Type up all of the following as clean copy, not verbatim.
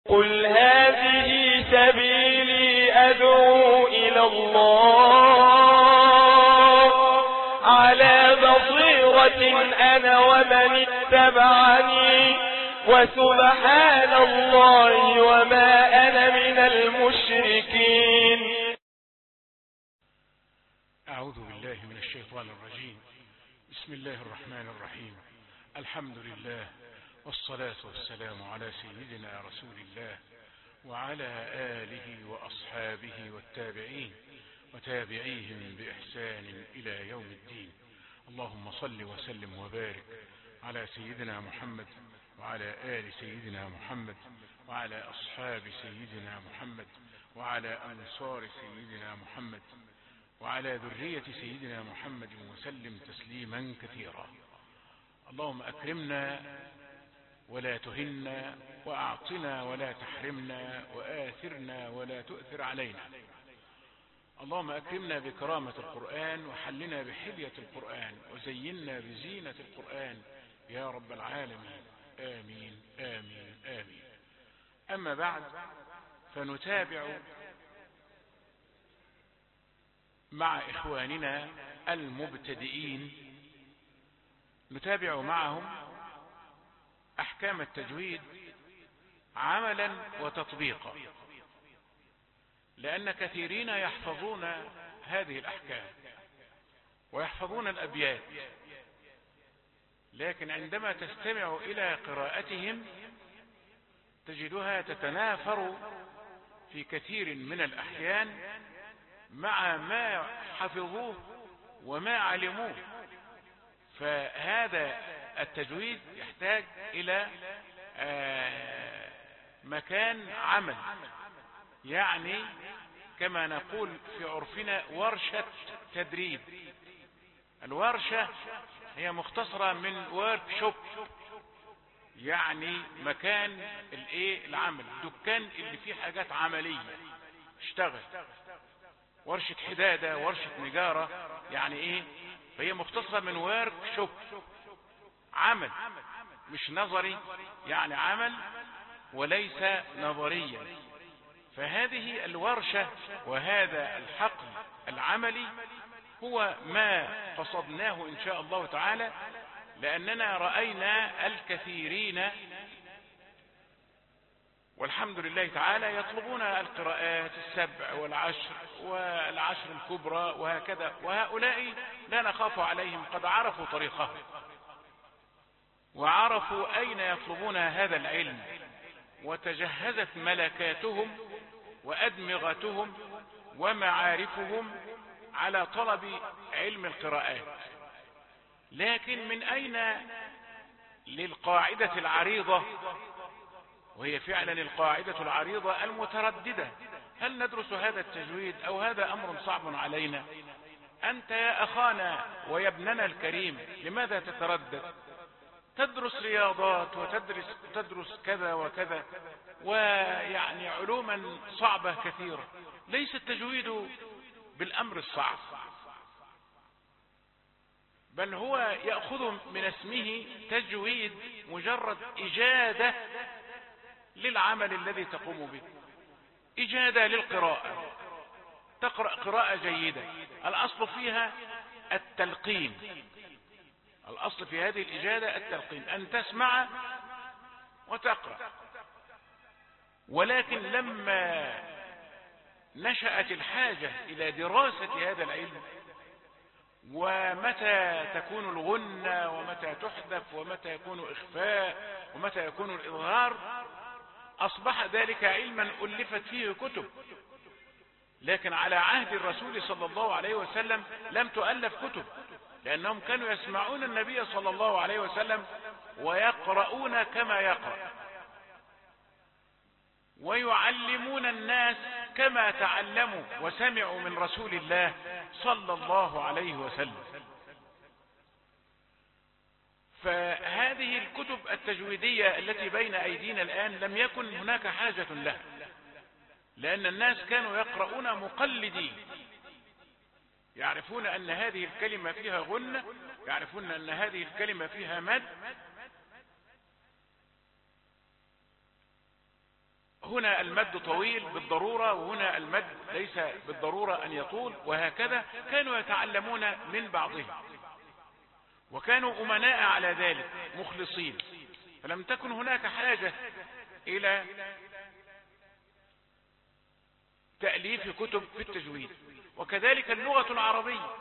قل هذه سبيلي أدعو إلى الله على بصيرة أنا ومن اتبعني وسبحان الله وما أنا من المشركين. أعوذ بالله من الشيطان الرجيم. بسم الله الرحمن الرحيم. الحمد لله والصلاة والسلام على سيدنا رسول الله وعلى آله وأصحابه والتابعين وتابعيهم بإحسان إلى يوم الدين. اللهم صل وسلم وبارك على سيدنا محمد وعلى آل سيدنا محمد وعلى أصحاب سيدنا محمد وعلى أنصار سيدنا محمد وعلى ذرية سيدنا محمد وسلم تسليما كثيرا. اللهم أكرمنا ولا تهنا، وأعطنا ولا تحرمنا، وآثرنا ولا تؤثر علينا. اللهم أكرمنا بكرامة القرآن، وحلنا بحلية القرآن، وزينا بزينة القرآن يا رب العالمين. آمين آمين آمين. أما بعد، فنتابع مع إخواننا المبتدئين، نتابع معهم أحكام التجويد عملا وتطبيقا، لأن كثيرين يحفظون هذه الأحكام ويحفظون الأبيات، لكن عندما تستمع إلى قراءتهم تجدها تتنافر في كثير من الأحيان مع ما حفظوه وما علموه. فهذا التجويد يحتاج إلى مكان عمل، يعني كما نقول في عرفنا ورشة تدريب. الورشة هي مختصرة من ورك شوب، يعني مكان العمل، دكان اللي فيه حاجات عملية اشتغل، ورشة حدادة، ورشة نجارة، يعني فهي مختصرة من ورك شوب، عمل مش نظري، يعني عمل وليس نظريا. فهذه الورشة وهذا الحقل العملي هو ما قصدناه إن شاء الله تعالى، لأننا رأينا الكثيرين والحمد لله تعالى يطلبون القراءات 7 والعشر والعشر الكبرى وهكذا، وهؤلاء لا نخاف عليهم، قد عرفوا طريقهم وعرفوا أين يطلبون هذا العلم، وتجهزت ملكاتهم وأدمغتهم ومعارفهم على طلب علم القراءات. لكن من أين للقاعدة العريضة، وهي فعلا القاعدة العريضة المترددة، هل ندرس هذا التجويد أو هذا أمر صعب علينا؟ أنت يا أخانا ويا ابننا الكريم لماذا تتردد؟ تدرس رياضات وتدرس كذا وكذا، ويعني علوما صعبة كثيرة. ليس التجويد بالأمر الصعب، بل هو يأخذ من اسمه تجويد مجرد إجادة للعمل الذي تقوم به، إجادة للقراءة، تقرأ قراءة جيدة. الأصل فيها التلقين، الأصل في هذه الإجادة التلقين، أن تسمع وتقرأ. ولكن لما نشأت الحاجة إلى دراسة هذا العلم، ومتى تكون الغنة ومتى تحذف ومتى يكون إخفاء ومتى يكون الإظهار، أصبح ذلك علما ألفت فيه كتب. لكن على عهد الرسول صلى الله عليه وسلم لم تؤلف كتب، لأنهم كانوا يسمعون النبي صلى الله عليه وسلم ويقرؤون كما يقرأ، ويعلمون الناس كما تعلموا وسمعوا من رسول الله صلى الله عليه وسلم. فهذه الكتب التجويدية التي بين أيدينا الآن لم يكن هناك حاجة لها، لأن الناس كانوا يقرؤون مقلدين، يعرفون أن هذه الكلمة فيها غنة، يعرفون أن هذه الكلمة فيها مد. هنا المد طويل بالضرورة، وهنا المد ليس بالضرورة أن يطول، وهكذا كانوا يتعلمون من بعضهم، وكانوا أمناء على ذلك مخلصين. فلم تكن هناك حاجة إلى تأليف كتب في التجويد. وكذلك اللغة العربية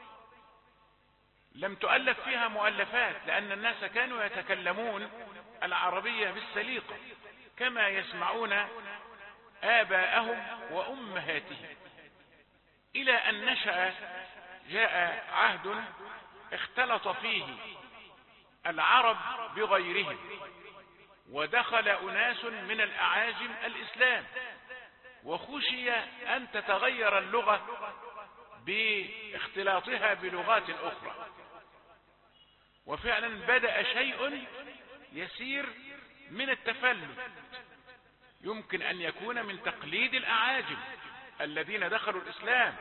لم تؤلف فيها مؤلفات، لأن الناس كانوا يتكلمون العربية بالسليقة كما يسمعون آباءهم وأمهاتهم، إلى أن نشأ جاء عهد اختلط فيه العرب بغيرهم، ودخل أناس من الأعاجم الإسلام، وخشي أن تتغير اللغة باختلاطها بلغات أخرى. وفعلا بدأ شيء يسير من التفلت، يمكن أن يكون من تقليد الأعاجم الذين دخلوا الإسلام.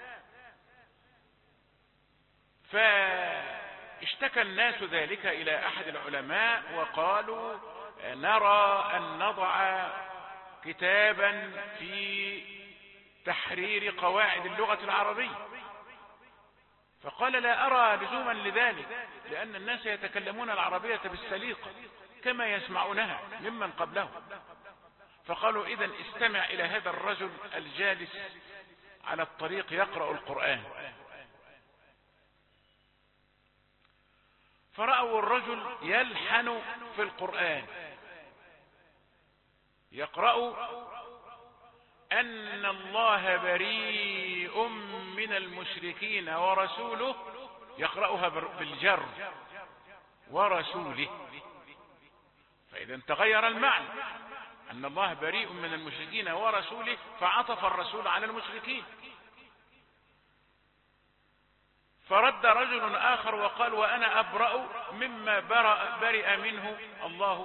فاشتكى الناس ذلك إلى أحد العلماء وقالوا نرى أن نضع كتابا في تحرير قواعد اللغة العربية. فقال لا أرى لزوما لذلك، لأن الناس يتكلمون العربية بالسليقة كما يسمعونها ممن قبلهم. فقالوا إذن استمع إلى هذا الرجل الجالس على الطريق يقرأ القرآن. فرأوا الرجل يلحن في القرآن، يقرأ أن الله بريء من المشركين ورسوله، يقرأها بالجر ورسوله. فإذا تغير المعنى، أن الله بريء من المشركين ورسوله، فعطف الرسول على المشركين. فرد رجل آخر وقال وأنا أبرأ مما برئ منه الله،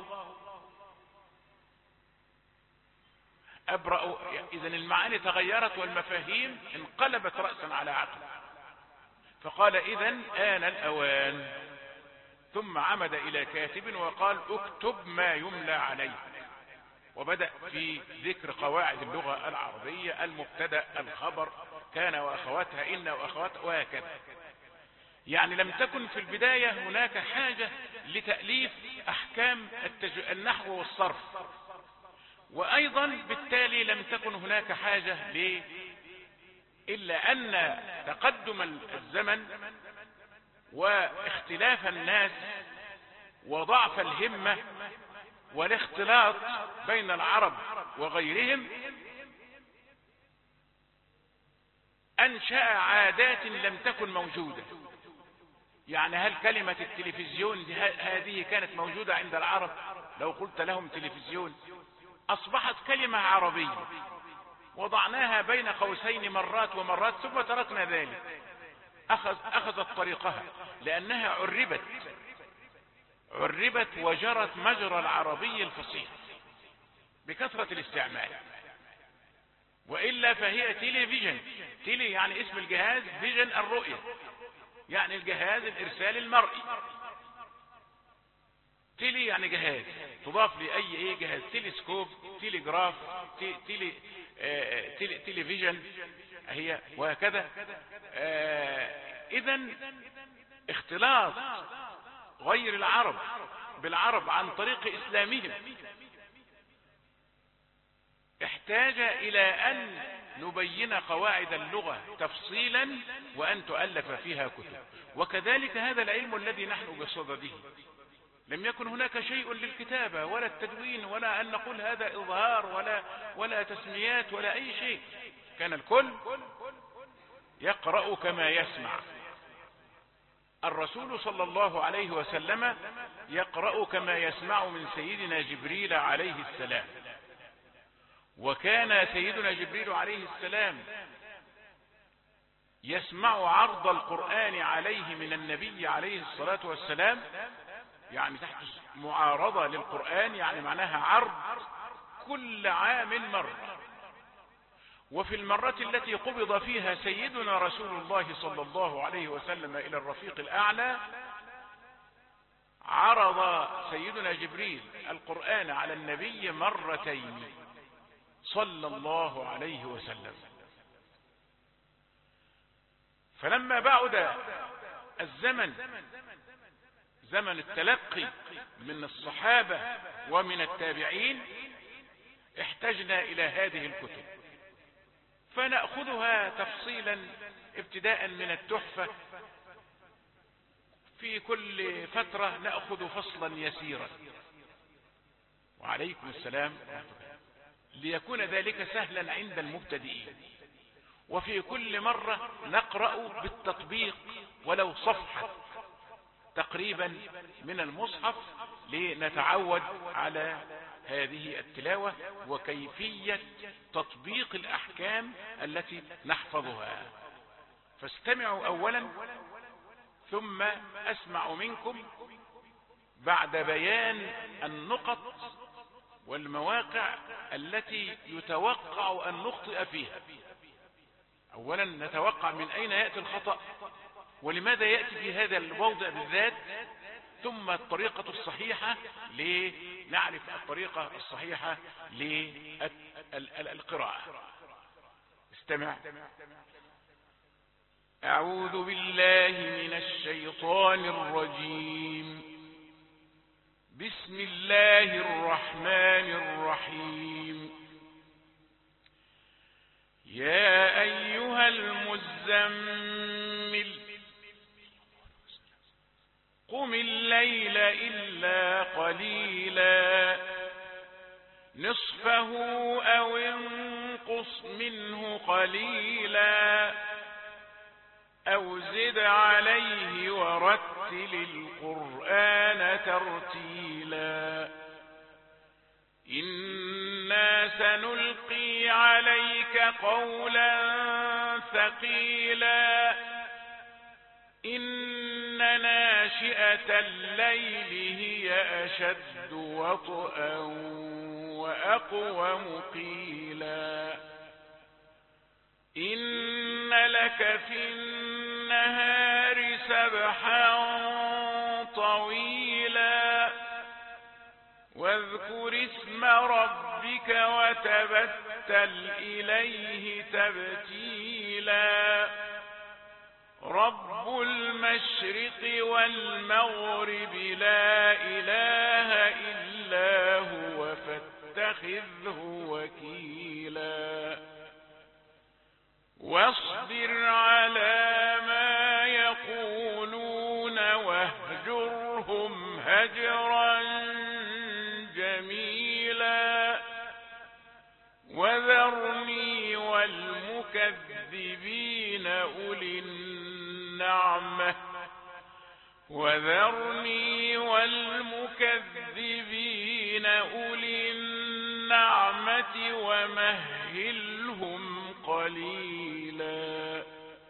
أبرأ. إذن المعاني تغيرت والمفاهيم انقلبت رأسا على عقل. فقال إذن آن الأوان. ثم عمد إلى كاتب وقال اكتب ما يملى عليه، وبدأ في ذكر قواعد اللغة العربية، المبتدأ، الخبر، كان وأخواتها، إن وأخواتها، وهكذا. يعني لم تكن في البداية هناك حاجة لتأليف أحكام النحو والصرف، وأيضا بالتالي لم تكن هناك حاجة إلا أن تقدم الزمن واختلاف الناس وضعف الهمة والاختلاط بين العرب وغيرهم أنشأ عادات لم تكن موجودة. يعني هل كلمة التلفزيون هذه كانت موجودة عند العرب؟ لو قلت لهم تلفزيون أصبحت كلمة عربية وضعناها بين قوسين مرات ومرات ثم تركنا ذلك. أخذت طريقها لأنها عربت وجرت مجرى العربي الفصيح بكثرة الاستعمال. وإلا فهي تلفزيون، تيلي يعني اسم الجهاز، فيجن الرؤية، يعني الجهاز الإرسال المرئي. تيلي يعني جهاز تضاف لأي جهاز، تلسكوب، تليجراف، تلفزيون هي، وهكذا. إذن اختلاط غير العرب بالعرب عن طريق إسلامهم احتاج إلى أن نبين قواعد اللغة تفصيلا وأن تؤلف فيها كتب. وكذلك هذا العلم الذي نحن بصدده لم يكن هناك شيء للكتابة ولا التدوين ولا أن نقول هذا إظهار ولا تسميات ولا أي شيء. كان الكل يقرأ كما يسمع. الرسول صلى الله عليه وسلم يقرأ كما يسمع من سيدنا جبريل عليه السلام. وكان سيدنا جبريل عليه السلام يسمع عرض القرآن عليه من النبي عليه الصلاة والسلام، يعني تحت معارضة للقرآن، يعني معناها عرض كل عام مرة. وفي المرة التي قبض فيها سيدنا رسول الله صلى الله عليه وسلم إلى الرفيق الأعلى عرض سيدنا جبريل القرآن على النبي مرتين، صلى الله عليه وسلم. فلما بعد الزمن، زمن التلقي من الصحابة ومن التابعين، احتجنا إلى هذه الكتب، فنأخذها تفصيلا ابتداء من التحفة. في كل فترة نأخذ فصلا يسيرا. وعليكم السلام، ليكون ذلك سهلا عند المبتدئين. وفي كل مرة نقرأ بالتطبيق ولو صفحة تقريبا من المصحف، لنتعود على هذه التلاوة وكيفية تطبيق الأحكام التي نحفظها. فاستمعوا أولا، ثم أسمع منكم بعد بيان النقط والمواقع التي يتوقع أن نخطئ فيها. أولا نتوقع من أين يأتي الخطأ، ولماذا يأتي في هذا الموضع بالذات، ثم الطريقة الصحيحة لنعرف الطريقة الصحيحة للقراءة. استمع. أعوذ بالله من الشيطان الرجيم. بسم الله الرحمن الرحيم. يا أيها المزمل قم الليل إلا قليلا نصفه أو انقص منه قليلا أو زد عليه ورتل القرآن ترتيلا إنا سنلقي عليك قولا ثقيلا إن ناشئة الليل هي أشد وطئا وأقوم قيلا إن لك في النهار سبحا طويلا واذكر اسم ربك وتبتل إليه تبتيلا رب المشرق والمغرب لا إله إلا هو فاتخذه وكيلا واصبر على ما يقولون واهجرهم هجرا جميلا وذرني والمكذبين أولي النعمة ومهلهم قليلا.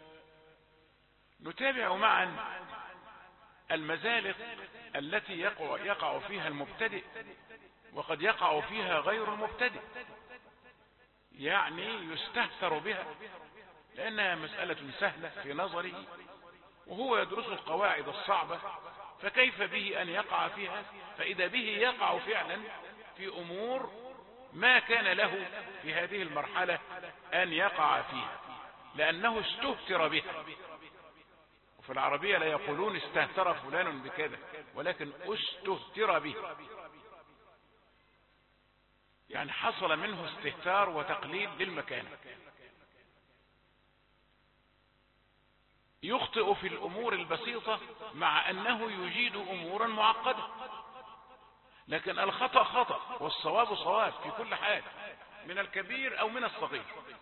نتابع معا المزالق التي يقع فيها المبتدئ، وقد يقع فيها غير المبتدئ، يعني يستهتر بها لأنها مسألة سهلة في نظره، وهو يدرس القواعد الصعبة، فكيف به أن يقع فيها؟ فإذا به يقع فعلا في أمور ما كان له في هذه المرحلة أن يقع فيها، لأنه استهتر بها. وفي العربية لا يقولون استهتر فلان بكذا، ولكن استهتر به، يعني حصل منه استهتار وتقليل للمكان. يخطئ في الأمور البسيطة مع أنه يجيد أمورا معقدة، لكن الخطأ خطأ والصواب صواب في كل حال، من الكبير أو من الصغير.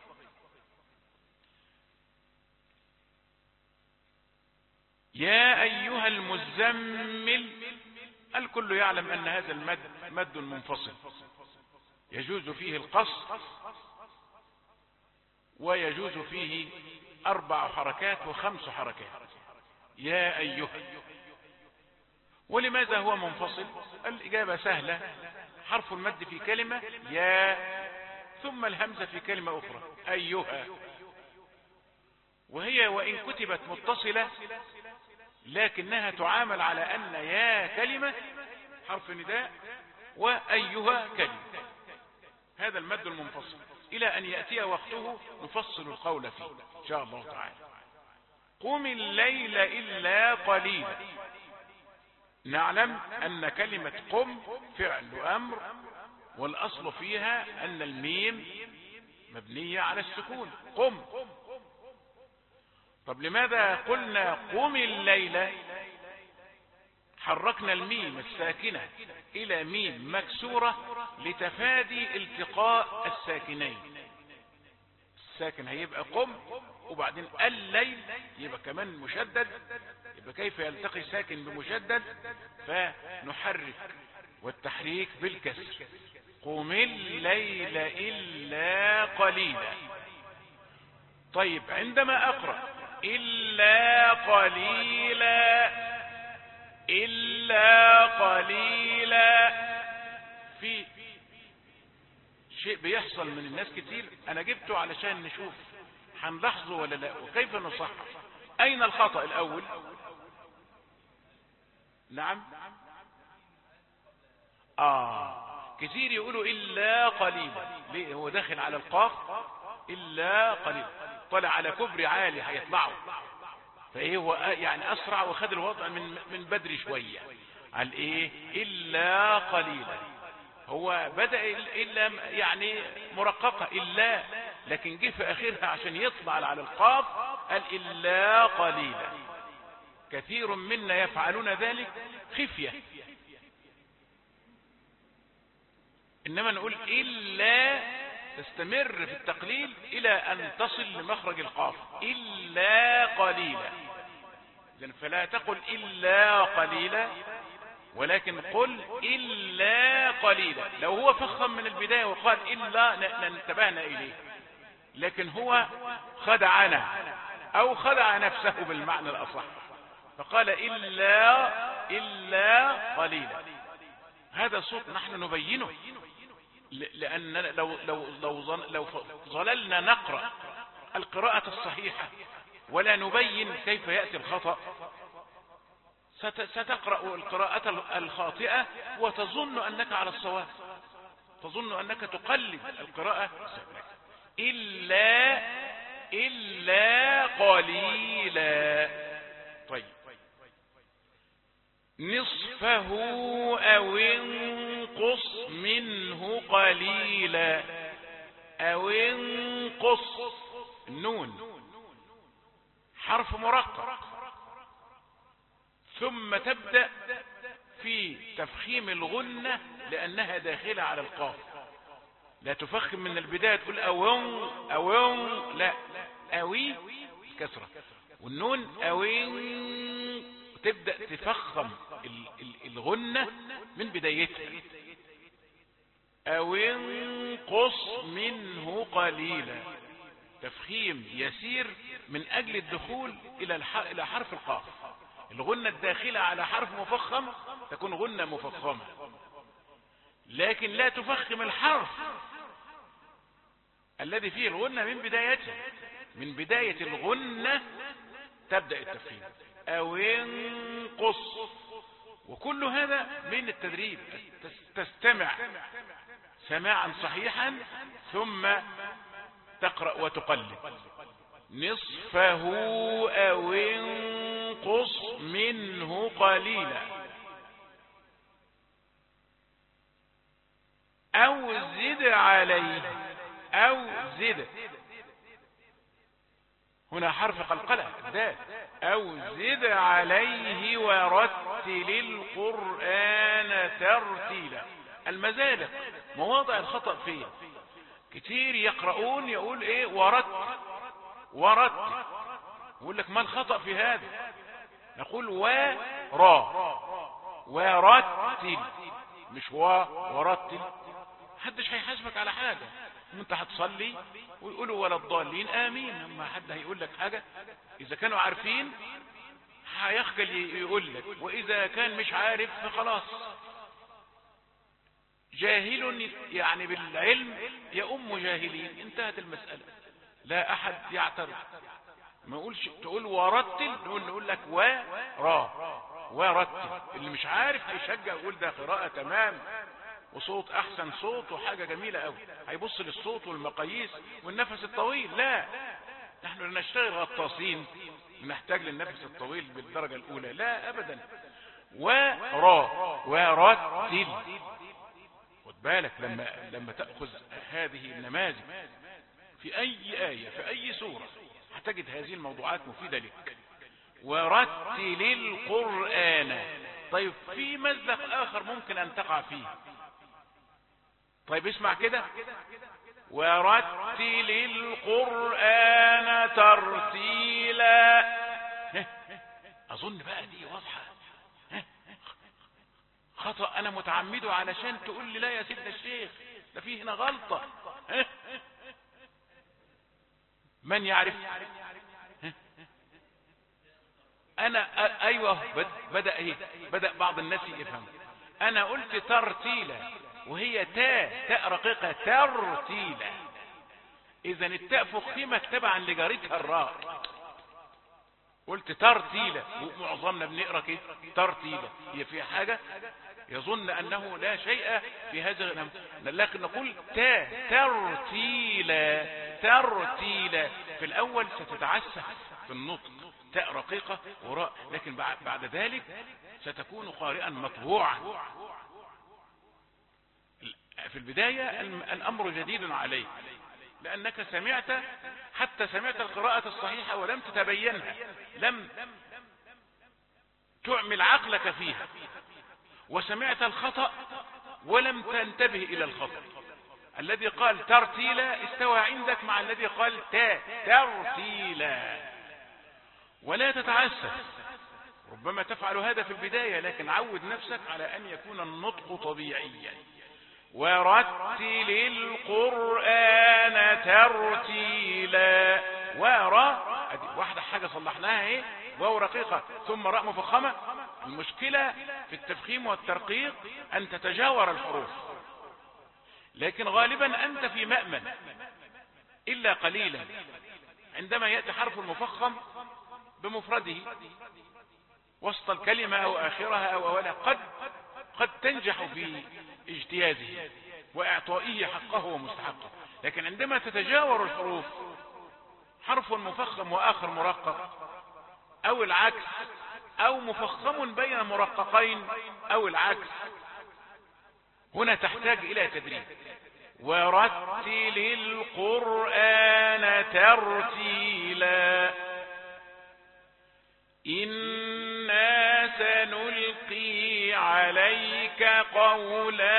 يا أيها المزمل، الكل يعلم أن هذا المد مد منفصل يجوز فيه القصر، ويجوز فيه 4 حركات و5 حركات. يا أيها. ولماذا هو منفصل؟ الإجابة سهلة، حرف المد في كلمة يا، ثم الهمزة في كلمة أخرى أيها، وهي وإن كتبت متصلة لكنها تعامل على أن يا كلمة حرف نداء وأيها كلمة. هذا المد المنفصل إلى أن يأتي وقته نفصل القول فيه إن شاء الله تعالى. قم الليل إلا قليلا. نعلم أن كلمة قم فعل أمر، والأصل فيها أن الميم مبنية على السكون، قم. طب لماذا قلنا قم الليل؟ حركنا الميم الساكنة إلى ميم مكسورة لتفادي التقاء الساكنين. الساكن هيبقى قم، وبعدين الليل يبقى كمان مشدد، يبقى كيف يلتقي ساكن بمشدد؟ فنحرك، والتحريك بالكسر. قم الليل إلا قليلا. طيب عندما أقرأ إلا قليلا إلا قليلا، في شيء بيحصل من الناس كتير أنا جبته علشان نشوف هنلاحظه ولا لا، وكيف نصحح. أين الخطأ الأول؟ نعم، كتير يقولوا إلا قليلا. ليه؟ هو داخل على القاف إلا قليلا، طلع على كبر عالي هيطلعوا، فايه هو يعني اسرع وخد الوضع من بدري شويه على ايه الا قليلا. هو بدأ الا يعني مرققه الا، لكن جه في اخرها عشان يطلع على القاف قال الا قليلا. كثير منا يفعلون ذلك خفيه، انما نقول الا تستمر في التقليل الى ان تصل لمخرج القاف الا قليلا. فلا تقل إلا قليلا، ولكن قل إلا قليلا. لو هو فخم من البداية وقال إلا لانتبهنا إليه، لكن هو خدعنا أو خدع نفسه بالمعنى الأصح، فقال إلا قليلا. هذا صوت نحن نبينه، لأن لو ظللنا نقرأ القراءة الصحيحة ولا نبين كيف يأتي الخطأ، ستقرأ القراءة الخاطئة وتظن أنك على الصواب، تظن أنك تقلد القراءة. إلا قليلا. طيب، نصفه أو انقص منه قليلا. أو انقص، النون حرف مرقق، ثم تبدأ في تفخيم الغنة لأنها داخلة على القاف. لا تفخم من البداية تقول أوين، لا، أوي كسرة، والنون أوين تبدأ تفخم الغنة من بدايتها. أوين قص منه قليلا، تفخيم يسير من أجل الدخول إلى حرف القاف. الغنة الداخلة على حرف مفخم تكون غنة مفخمة، لكن لا تفخم الحرف الذي فيه الغنة من بدايته. من بداية الغنة تبدأ التفخيم. أو انقص. وكل هذا من التدريب، تستمع سماعا صحيحا ثم تقرأ وتقلب. نصفه أو انقص منه قليلا أو زد عليه. أو زد، هنا حرف قلقلة الدال. أو زد عليه ورتل القرآن ترتيلا. المزالق مواضع الخطأ فيها كتير يقرؤون يقول ايه ورتل، يقول لك ما الخطأ في هذا؟ نقول ورتل، مش ورتل. محدش هيحاسبك على حاجة، انت هتصلي ويقولوا ولا الضالين امين، ما حد هيقول لك حاجة. اذا كانوا عارفين هيخجل يقول لك، واذا كان مش عارف فخلاص. جاهل يعني بالعلم يؤم جاهلين، انتهت المسألة، لا احد يعترض. ما يقولش تقول ورتل، نقول لك ورتل. اللي مش عارف هيشجع يقول ده قراءة تمام وصوت احسن صوت وحاجة جميلة قوي، هيبص للصوت والمقاييس والنفس الطويل. لا، نحن لا نشتغل غطاسين نحتاج للنفس الطويل بالدرجة الاولى، لا ابدا. ورتل. خد بالك لما تأخذ هذه النماذج في اي آية في اي سورة هتجد هذه الموضوعات مفيدة لك. ورتل القرآن. طيب في مزلق اخر ممكن ان تقع فيه. طيب اسمع كده، ورتل القرآن ترتيلا. اظن بقى دي واضحة. خطأ انا متعمده علشان تقول لي لا يا سيدنا الشيخ ده فيه هنا غلطة. من يعرف؟ انا ايوه بدأ بعض الناس يفهم. انا قلت ترتيلا وهي تاء رقيقة ترتيلا، اذا التاء فخمت تبعا لجارتها الراء. قلت ترتيلا ومعظمنا بنقرا كده ترتيلا، هي في حاجة يظن انه لا شيء في هذا، لكن نقول ترتيلا. ترتيلا في الاول ستتعسف في النطق، تاء رقيقة وراء، لكن بعد ذلك ستكون قارئا مطبوعا. في البداية الامر جديد عليك، لانك سمعت القراءة الصحيحة ولم تتبينها، لم تعمل عقلك فيها، وسمعت الخطأ ولم تنتبه الى الخطأ. الذي قال ترتيلا استوى عندك مع الذي قال ترتيلا. ولا تتعسف، ربما تفعل هذا في البداية، لكن عود نفسك على ان يكون النطق طبيعيا. ورتل القرآن ترتيلا. واحدة حاجة صلحناها ايه، واو رقيقة ثم راء مفخمة. المشكلة في التفخيم والترقيق ان تتجاور الحروف، لكن غالبا انت في مأمن الا قليلا عندما يأتي حرف المفخم بمفرده وسط الكلمة او اخرها او اولها، قد تنجح في اجتيازه واعطائه حقه ومستحقه. لكن عندما تتجاور الحروف حرف مفخم واخر مرقق او العكس، او مفخم بين مرققين او العكس، هنا تحتاج الى تدريب. ورتل القرآن ترتيلا. إنا سنلقي عليك قولا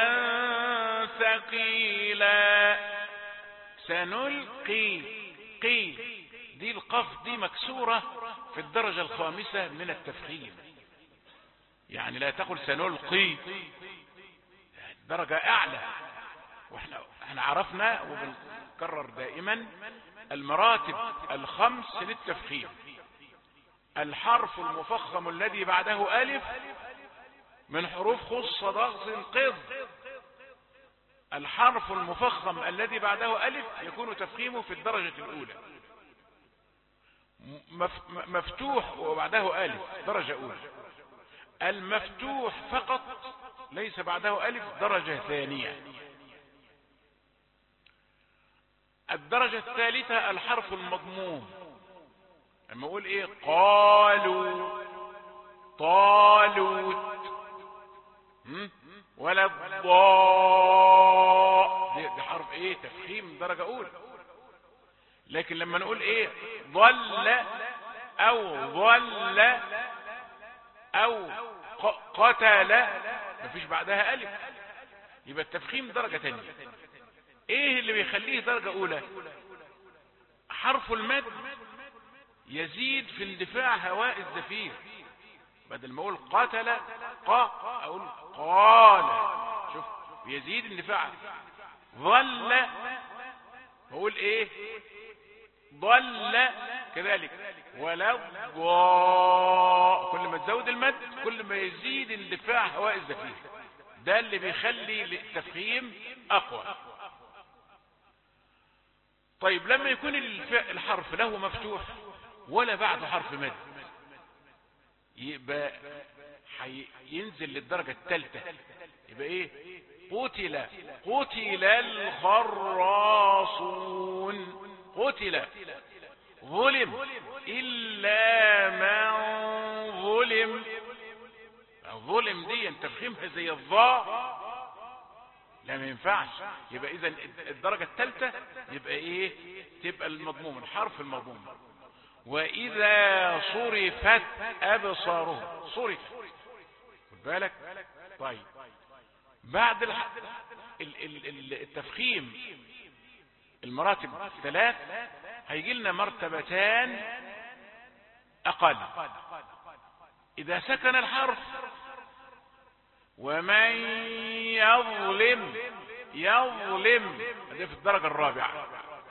ثقيلا. سنلقي، دي القاف دي مكسورة في الدرجة الخامسة من التفخيم، يعني لا تقل سنلقي، درجة اعلى. واحنا عرفنا وبنكرر دائما المراتب الخمس للتفخيم. الحرف المفخم الذي بعده ألف من حروف خص ضغط قض. الحرف المفخم الذي بعده ألف يكون تفخيمه في الدرجة الأولى. مفتوح وبعده ألف درجة أولى. المفتوح فقط ليس بعده ألف درجة ثانية. الدرجة الثالثة الحرف المضموم، لما اقول ايه قالوا طالوت ولا الضاء، دي حرف ايه تفخيم درجة اولى. لكن لما نقول ايه ضل او قتل مفيش بعدها الف، يبقى التفخيم درجة تانية. ايه اللي بيخليه درجة اولى؟ حرف المد يزيد في اندفاع هواء الزفير، بدل ما اقول قتل اقول قال، شوف يزيد اندفاع. ظل بقول ايه ضل كذلك. ولا كل ما تزود المد كل ما يزيد اندفاع هواء الزفير، ده اللي بيخلي التفخيم اقوى. طيب لما يكون الحرف له مفتوح ولا بعده حرف مد، يبقى ينزل للدرجة الثالثة، يبقى ايه قتل الخراصون. قتل ظلم إلا من ظلم. الظلم دي تفخيمها زي الضاء لا ما ينفعش. يبقى إذا الدرجة الثالثة يبقى إيه؟ تبقى المضموم الحرف المضموم. وإذا صرفت أبصارهم. صرفت خد بالك. طيب بعد التفخيم المراتب الثلاث هيجي لنا مرتبتان أقل. إذا سكن الحرف ومن يظلم هذا في الدرجة الرابعة.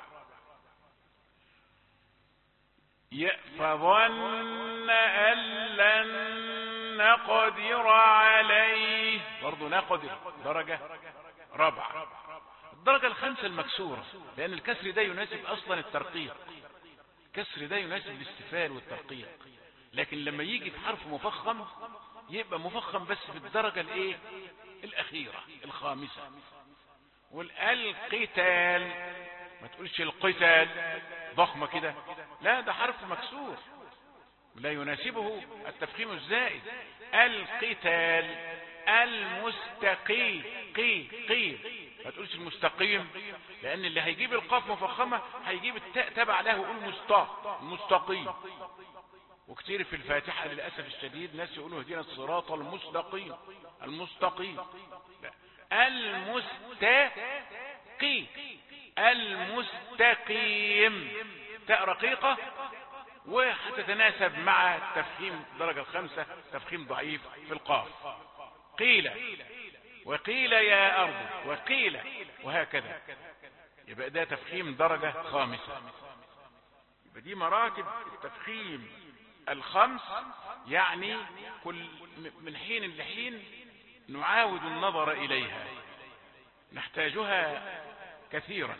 فظن أن لن نقدر عليه برضو نقدر درجة رابعة. الدرجة الخامسة المكسورة لأن الكسر ده يناسب أصلا الترقيق. الكسر ده يناسب الاستفال والترقيق. لكن لما يجي في حرف مفخم يبقى مفخم بس في الدرجة الايه الأخيرة الخامسة. والقتال ما تقولش القتال ضخمة كده، لا ده حرف مكسور لا يناسبه التفخيم الزائد. القتال المستقيم قي ما تقولش المستقيم لأن اللي هيجيب القاف مفخمة هيجيب التاء تبع له يقول مستقيم. وكتير في الفاتحة للأسف الشديد ناس يقولوا اهدنا الصراط المستقيم. لا المستقيم تاء رقيقة وهتتناسب مع التفخيم الدرجة الخامسة تفخيم ضعيف في القاف. قيل وقيل يا أرض وقيل وهكذا. يبقى ده تفخيم درجة خامسة. يبقى دي مراتب التفخيم الخمس. يعني كل من حين لحين نعاود النظر إليها نحتاجها كثيرا.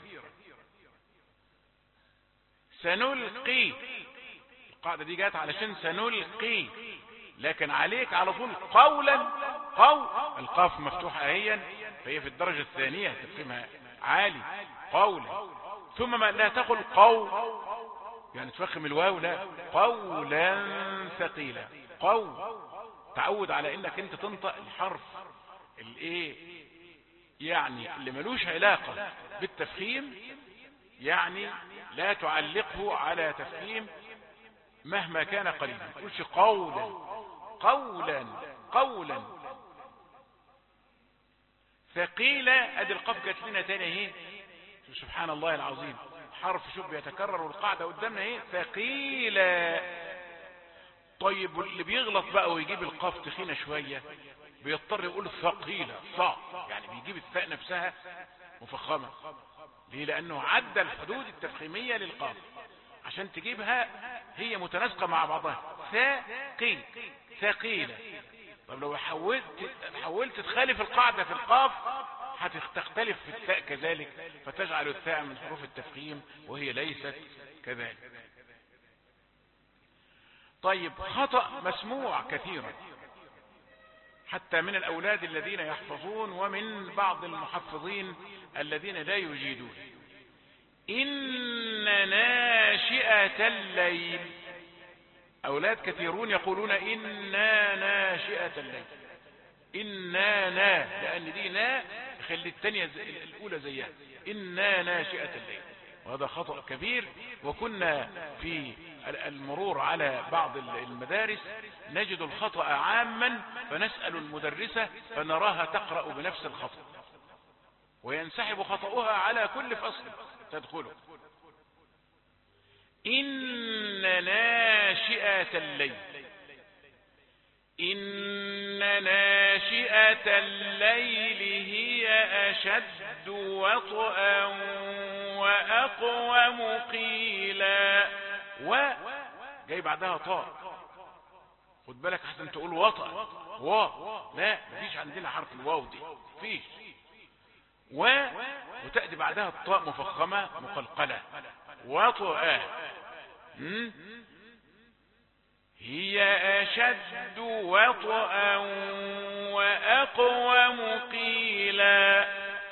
سنلقي القاعدة دي جات علشان سنلقي، لكن عليك على طول قولا القاف مفتوحة اهيا فهي في الدرجة الثانية تفخيمها عالي قولا. ثم ما لا تقل يعني تفخم الواو، لا قولا ثقيلا. تعود على انك انت تنطق الحرف الايه يعني اللي ملوش علاقة بالتفخيم، يعني لا تعلقه على تفخيم مهما كان قليلا. ما تقولش قولا ثقيلة. ادي القاف جات لنا تاني اهي سبحان الله العظيم. حرف شوف بيتكرر والقاعدة قدامنا اهي ثقيلة. طيب اللي بيغلط بقى ويجيب القاف تخينة شوية بيضطر يقول ثقيلة يعني بيجيب الثاء نفسها مفخمة. ليه؟ لانه عدى الحدود التفخيمية للقاف عشان تجيبها هي متناسقة مع بعضها. ثقيلة. طب لو حاولت تخالف القاعدة في القاف هتختلف في الثاء كذلك فتجعل الثاء من حروف التفخيم وهي ليست كذلك. طيب خطأ مسموع كثيرا حتى من الأولاد الذين يحفظون ومن بعض المحفظين الذين لا يجيدون. إن ناشئة الليل. أولاد كثيرون يقولون إنا ناشئة الليل. لأن دي نا خلي الثانية الأولى زيها. إنا ناشئة الليل. وهذا خطأ كبير. وكنا في المرور على بعض المدارس نجد الخطأ عاما فنسأل المدرسة فنراها تقرأ بنفس الخطأ وينسحب خطأها على كل فصل تدخله. إن ناشئة الليل. إن ناشئة الليل هي أشد وطئا وأقوم قيلا. جاي بعدها طاء خد بالك حسن تقول وطأ لا مفيش عندنا حرف الواو دي مفيش. وتأتي بعدها الطاء مفخمة مقلقلة وطئا. هي أشد وطئا وأقوم قيلا.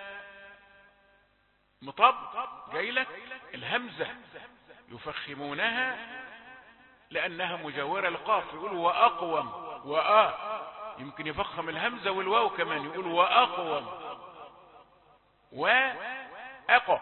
مطب جاي لك الهمزة يفخمونها لأنها مجاورة للقاف، يقولوا وأقوم يمكن يفخم الهمزة والواو كمان، يقول وأقوم وأقو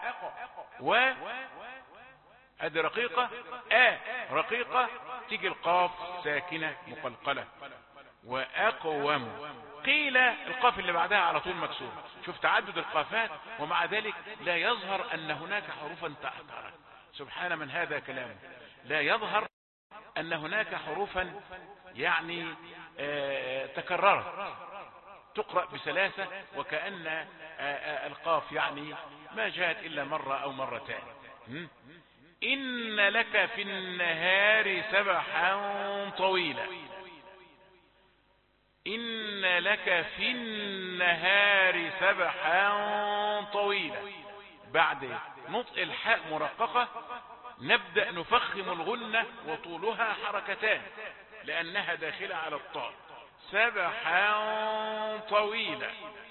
أدي رقيقة رقيقة تيجي القاف ساكنة مقلقلة وأقوم. قيل القاف اللي بعدها على طول مكسور. شوف تعدد القافات ومع ذلك لا يظهر أن هناك حروفا تأثرت. سبحان من هذا كلامه. لا يظهر أن هناك حروفا يعني تكررت تقرأ بسلاسة، وكأن القاف يعني ما جاءت إلا مرة أو مرتين. إن لك في النهار سبحا طويلا. إن لك في النهار سبحا طويلا. بعد نطق الحاء مرققة نبدأ نفخم الغنة وطولها حركتان لأنها داخلة على الطاء. سبحا طويلا.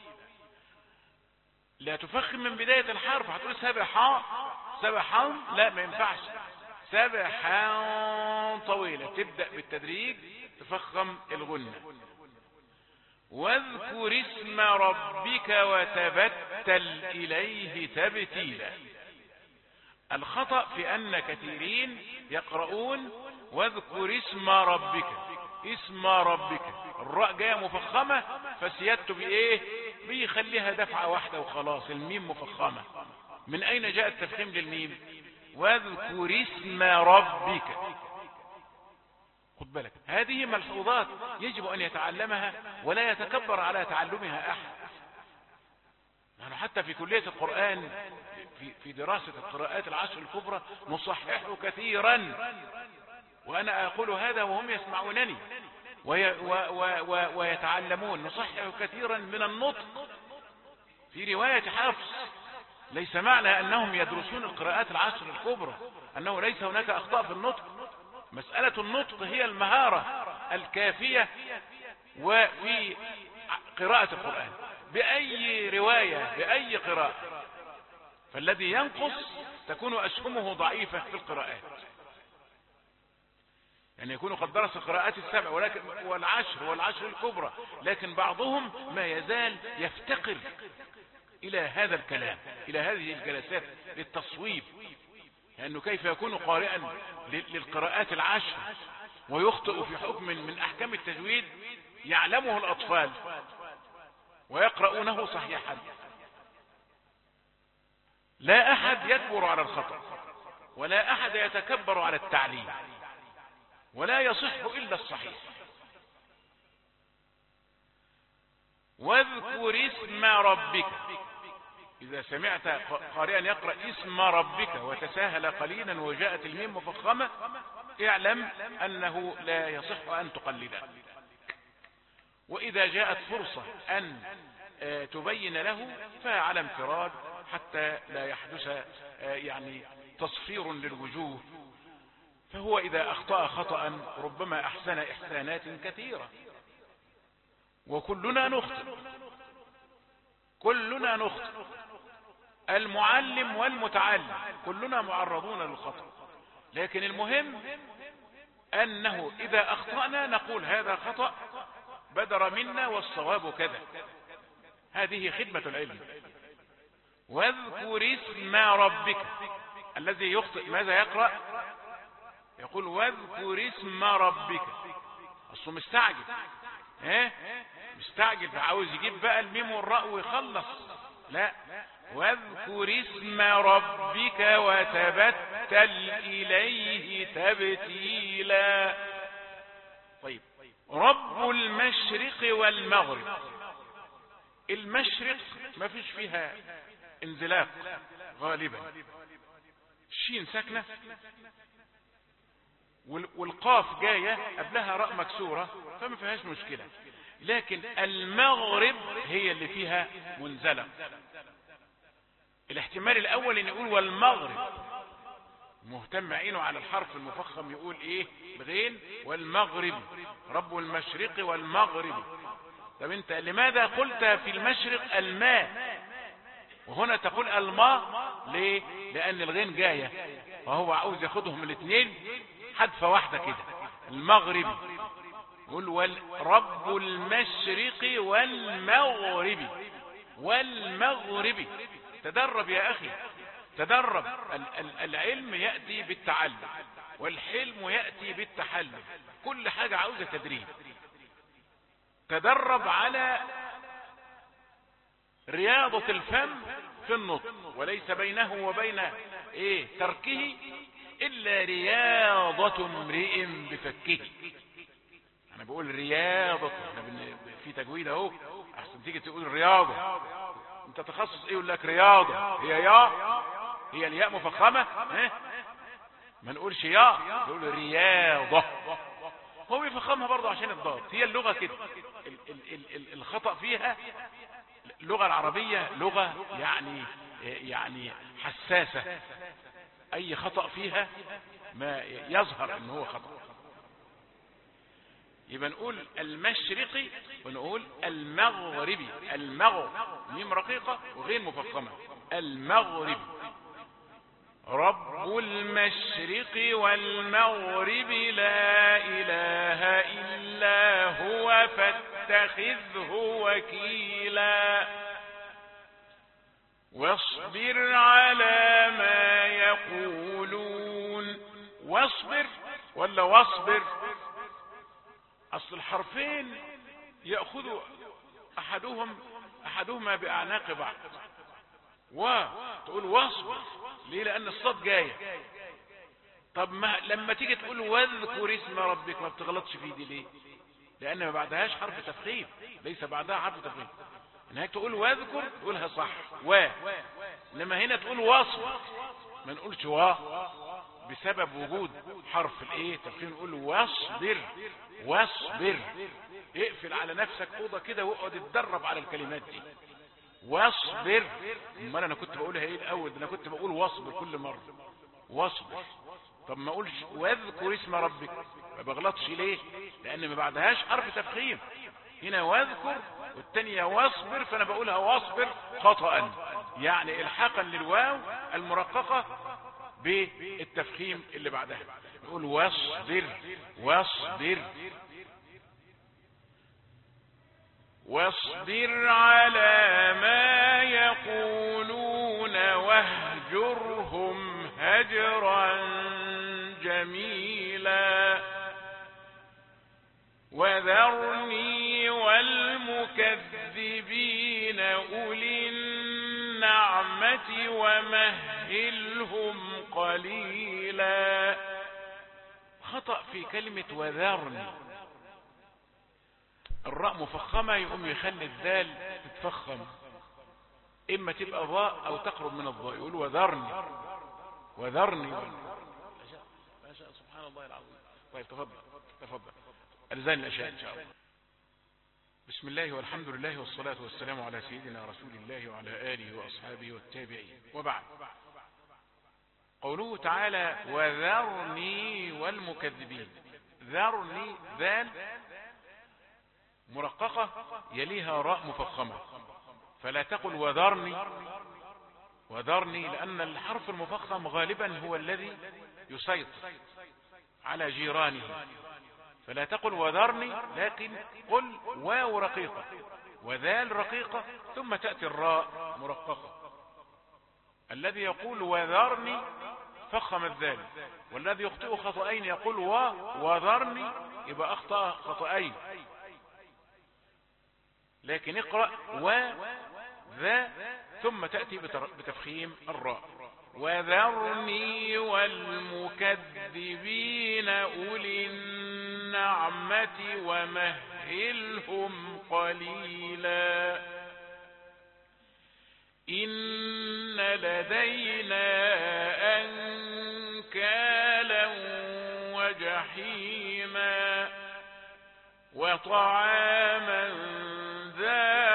لا تفخم من بداية الحرف، هتقول سبحا لا ما ينفعش. سبحا طويلا تبدأ بالتدريج تفخم الغنة. واذكر اسم ربك وتبتل إليه تبتيلا. الخطأ في أن كثيرين يقرؤون واذكر اسم ربك. اسم ربك الراء جايه مفخمة فسيادته بإيه؟ بيخليها دفعة واحدة وخلاص. الميم مفخمة. من أين جاء التفخيم للميم؟ واذكر اسم ربك. خد بالك هذه ملحوظات يجب أن يتعلمها ولا يتكبر على تعلمها أحد. نحن حتى في كلية القرآن في دراسة القراءات العشر الكبرى نصحح كثيرا، وأنا أقول هذا وهم يسمعونني ويتعلمون. نصحح كثيرا من النطق في رواية حفص. ليس معنى أنهم يدرسون القراءات العشر الكبرى أنه ليس هناك أخطاء في النطق. مسألة النطق هي المهارة الكافية وفي قراءة القرآن بأي رواية بأي قراءة. فالذي ينقص تكون أسهمه ضعيفة في القراءات، يعني يكون قد درس القراءات السبع ولكن والعشر الكبرى، لكن بعضهم ما يزال يفتقر إلى هذا الكلام، إلى هذه الجلسات للتصويب، لأنه كيف يكون قارئا للقراءات العشر ويخطئ في حكم من أحكام التجويد يعلمه الأطفال ويقرؤونه صحيحا. لا أحد يكبر على الخطأ ولا أحد يتكبر على التعليم، ولا يصح إلا الصحيح. واذكر اسم ربك. إذا سمعت قارئا يقرأ اسم ربك وتساهل قليلا وجاءت الميم مفخمة اعلم أنه لا يصح أن تقلده. وإذا جاءت فرصة أن تبين له فعلى انفراد حتى لا يحدث يعني تصفير للوجوه. فهو إذا أخطأ خطأ ربما أحسن إحسانات كثيرة، وكلنا نخطئ، كلنا نخطئ، المعلم والمتعلم كلنا معرضون للخطأ. لكن المهم أنه إذا أخطأنا نقول هذا خطأ بدر منا والصواب كذا. هذه خدمة العلم. واذكر اسم ربك. الذي يخطئ ماذا يقرأ؟ يقول واذكر اسم ربك. أصله مستعجل، مستعجل فعاوز يجيب بقى الميم والراء ويخلص. لا، واذكر اسم ربك وتبتل إليه تبتيلا. طيب، رب المشرق والمغرب. المشرق ما فيش فيها انزلاق غالبا، الشين ساكنة والقاف جاية قبلها راء مكسورة فما فيهاش مشكلة. لكن المغرب هي اللي فيها منزلق. الاحتمال الأول ان يقول والمغرب، مهتم عينه على الحرف المفخم يقول ايه؟ الغين والمغرب، رب المشرق والمغرب. طب انت لماذا قلت في المشرق الماء وهنا تقول الماء؟ ليه؟ لان الغين جاية وهو عاوز ياخدهم الاثنين حدفة واحدة كده، المغرب. يقول رب المشرق والمغرب، والمغرب. تدرب يا اخي، تدرب. العلم يأتي بالتعلم والحلم يأتي بالتحلم، كل حاجة عاوزة تدريب. تدرب على رياضة الفم في النطق، وليس بينه وبين تركه إلا رياضة امرئ بفكه. أنا بقول رياضة، في تجويد اهو، أحسن تيجي تقول رياضة. أنت تخصص إيه؟ يقول لك رياضة. هي الياء مفخمة، ما نقولش يا، نقول رياضة. هو بيفخمها برضه عشان الضاد. هي اللغة كده، الخطأ فيها اللغة العربية لغة يعني حساسة، اي خطأ فيها ما يظهر ان هو خطأ. يبقى نقول المشرقي ونقول المغربي. ميم رقيقة وغير مفخمة. المغرب، رب المشرق والمغرب لا إله إلا هو فاتخذه وكيلا واصبر على ما يقولون. واصبر ولا واصبر؟ أصل الحرفين يأخذ أحدهما بأعناق بعض. وتقول واصبر ليه؟ لأن الصاد جاية. طب لما تيجي تقول واذكر اسم ربك ما بتغلطش فيه دي ليه؟ لأن ما بعدهاش حرف تفخيم، ليس بعدها حرف تفخيم. هناك تقول واذكر تقولها صح، لما هنا تقول واصبر ما نقولش بسبب وجود حرف تفخيم. نقول واصبر. اقفل على نفسك اوضه كده واقعد اتدرب على الكلمات دي. واصبر. امال انا كنت بقولها الاول؟ انا كنت بقول واصبر كل مره، واصبر. طب ما اقولش واذكر اسم ربك؟ ما بغلطش ليه؟ لان ما بعدهاش حرف تفخيم. هنا واذكر والتانية واصبر، فانا بقولها واصبر خطأ، يعني الحاقا للواو المرققة بالتفخيم اللي بعدها. نقول واصبر على ما يقولون واهجرهم هجرا جميلا وذرني والمكذبين أولي النعمة ومهلهم قليلا. خطأ في كلمة وذرني، الراء مفخمة يقوم يخلي الذال تتفخم، إما تبقى ضاء أو تقرب من الضاء. يقول وذرني ما شاء سبحان الله العظيم. طيب تفضل ألزان الأشياء إن شاء الله. بسم الله والحمد لله والصلاة والسلام على سيدنا رسول الله وعلى آله وأصحابه والتابعين، وبعد. قوله تعالى وذرني والمكذبين. ذرني ذال مرققة يليها راء مفخمة، فلا تقل وذرني لأن الحرف المفخم غالبا هو الذي يسيطر على جيرانه، فلا تقل وذرني، لكن قل واو رقيقة وذال رقيقة ثم تأتي الراء مرققة. الذي يقول وذرني فخم الذال، والذي يخطئ خطأين يقول وذرني يبقى أخطأ خطأين. لكن اقرأ وذا ثم تأتي بتفخيم الراء. وذرني والمكذبين أولي النعمة ومهلهم قليلا إن لدينا أنكالا وجحيما وطعاما ذا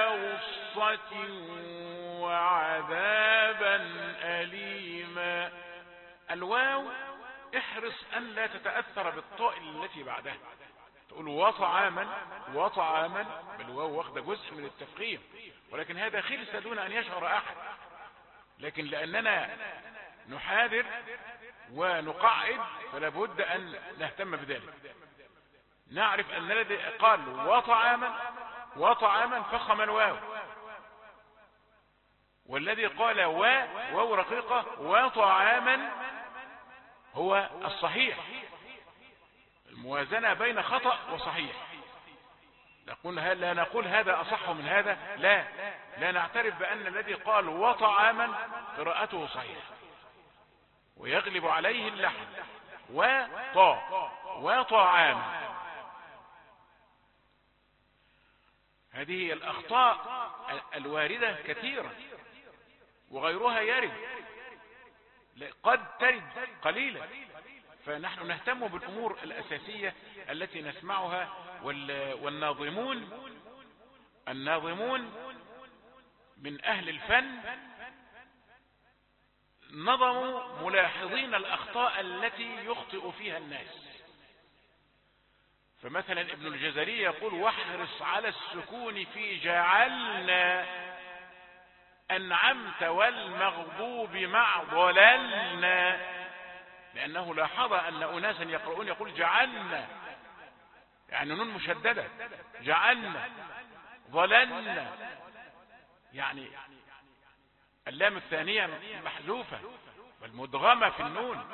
غصة وعذابا أليما. الواو احرص أن لا تتأثر بالطاء التي بعدها، تقول وطعاما وطعاما، بالواو واخده جزء من التفخيم، ولكن هذا خلص دون أن يشعر أحد. لكن لأننا نحاذر ونقعد فلا بد أن نهتم بذلك. نعرف أن الذي قال وطعاما فخم الواو، والذي قال واو رقيقة وطعاما هو الصحيح. الموازنة بين خطأ وصحيح. لا نقول هذا أصح من هذا، لا نعترف بأن الذي قال وطعاما قراءته صحيح، ويغلب عليه اللحن وطعاما. هذه الأخطاء الواردة كثيرة، وغيرها يرد، قد ترد قليلا. فنحن نهتم بالأمور الأساسية التي نسمعها. والناظمون من أهل الفن نظموا ملاحظين الأخطاء التي يخطئ فيها الناس. فمثلا ابن الجزري يقول واحرص على السكون في جعلنا أنعمت والمغضوب مع ضللنا، لأنه لاحظ أن أناسا يقرؤون يقول جعلنا، يعني نون مشددة، جعلنا ضللنا، يعني اللام الثانية محذوفة والمدغمة في النون.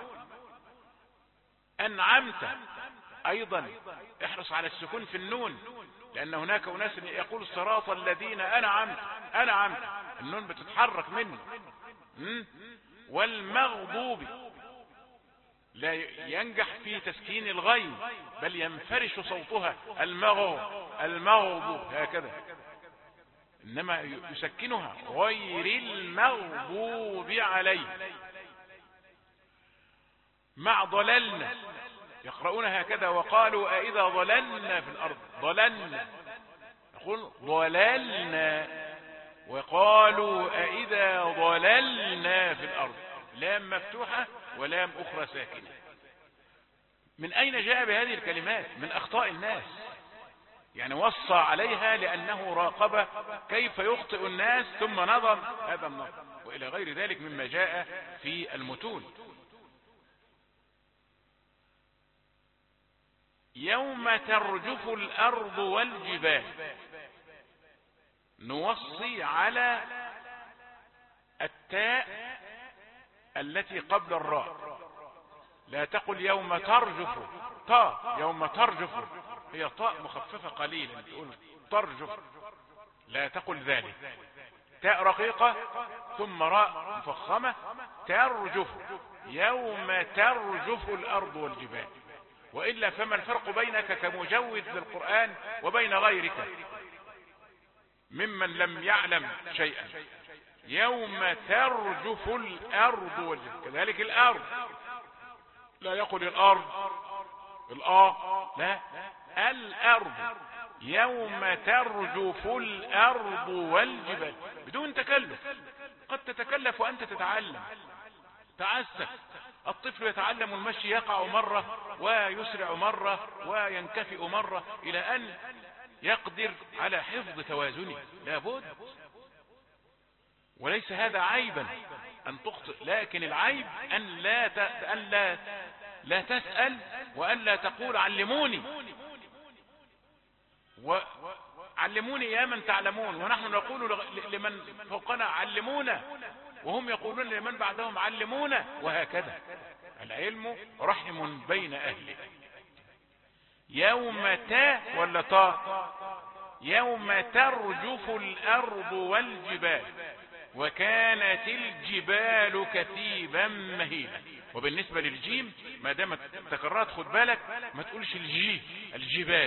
أنعمت أيضا احرص على السكون في النون، لأن هناك أناس يقول الصراط الذين أنعمت، النون بتتحرك منه. والمغضوب لا ينجح في تسكين الغين، بل ينفرش صوتها المغضوب هكذا، إنما يسكنها غير المغضوب عليه. مع ضللنا يقرؤون هكذا، وقالوا أئذا ضللنا في الأرض، ضللنا، يقول ضللنا، وقالوا أئذا ضللنا في الأرض، لام مفتوحة ولام أخرى ساكنة. من أين جاء بهذه الكلمات؟ من أخطاء الناس، يعني وصى عليها لأنه راقب كيف يخطئ الناس ثم نظم هذا النظم، وإلى غير ذلك مما جاء في المتون. يوم ترجف الأرض والجبال، نوصي على التاء التي قبل الراء، لا تقل يوم ترجف، يوم ترجف هي طاء مخففة قليلا، تقول ترجف، لا تقل ذلك. تاء رقيقة ثم راء مفخمة، ترجف، يوم ترجف الأرض والجبال. وإلا فما الفرق بينك كمجود للقرآن وبين غيرك ممن لم يعلم شيئا؟ يوم ترجف الأرض والجبال، كذلك الأرض، لا يقول الأرض لا، الأرض، يوم ترجف الأرض والجبال، بدون تكلف. قد تتكلف وأنت تتعلم، تعسف. الطفل يتعلم المشي، يقع مرة ويسرع مرة وينكفئ مرة إلى أن يقدر على حفظ توازنه، لابد. وليس هذا عيبا أن تخطئ، لكن العيب أن لا تسأل وأن لا تقول علموني، علموني يا من تعلمون، ونحن نقول لمن فوقنا علمونا، وهم يقولون لمن بعدهم علمونا، وهكذا. العلم رحم بين أهله. يوم ولا يوم ترجف الأرض والجبال، وكانت الجبال كثيبا مهيلا. وبالنسبة للجيم ما دامت تكررت خد بالك ما تقولش الجبال،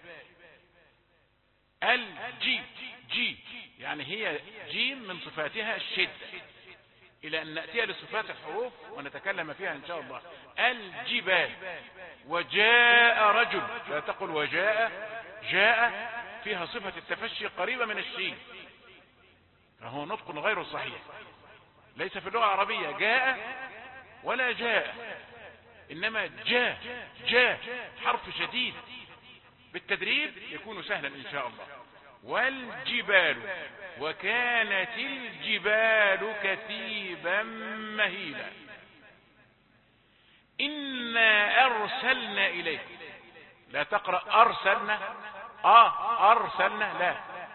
جي يعني هي جيم من صفاتها الشدة، إلى أن نأتي لصفات الحروف ونتكلم فيها إن شاء الله. الجبال. وجاء رجل، لا تقل وجاء، جاء فيها صفة التفشي قريبة من الشين، فهو نطق غير صحيح، ليس في اللغة العربية. جاء ولا جاء، إنما جاء حرف شديد، بالتدريب يكون سهلا إن شاء الله. والجبال، وكانت الجبال كثيبا مهيلا. إنا أرسلنا إليكم، لا تقرأ أرسلنا، أرسلنا، لا،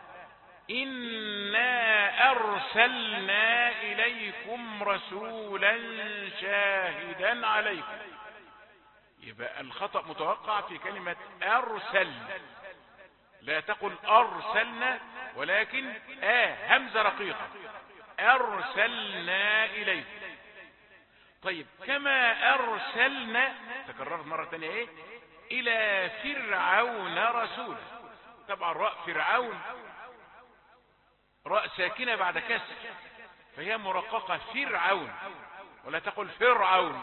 إنا أرسلنا إليكم رسولا شاهدا عليكم. يبقى الخطأ متوقع في كلمة أرسل، لا تقل أرسلنا، ولكن همزة رقيقة، أرسلنا إليكم. طيب كما أرسلنا، تكررت مرة تانية إيه؟ إلى فرعون رسولا. طبعا راء فرعون راء ساكنة بعد كسر، فهي مرققة فرعون، ولا تقل فرعون.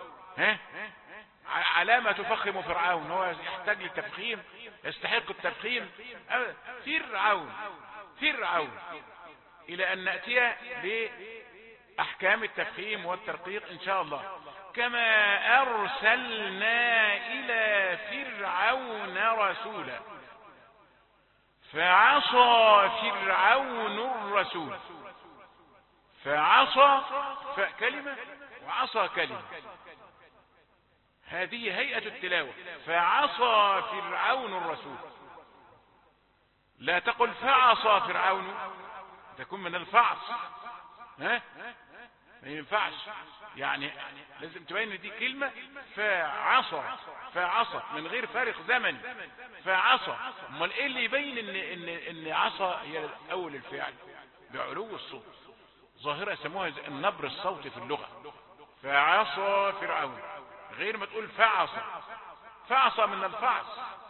علامة تفخم فرعون، هو يحتاج للتفخيم، يستحق التفخيم. فرعون إلى أن نأتي بأحكام التفخيم والترقيق إن شاء الله. كما أرسلنا إلى فرعون رسولا فعصى فرعون الرسول. فعصى كلمة وعصى كلمة، هذه هيئة التلاوة. فعصى فرعون الرسول، لا تقل فعصى فرعون، تكون من الفعص، ما ينفعش، يعني لازم تبين دي كلمة. فعصى من غير فارق زمني، فعصى. امال ايه اللي يبين ان عصى هي اول الفعل؟ بعلو الصوت، ظاهرة يسموها النبر الصوتي في اللغة. فعصى فرعون، غير ما تقول فعصى من الفعص،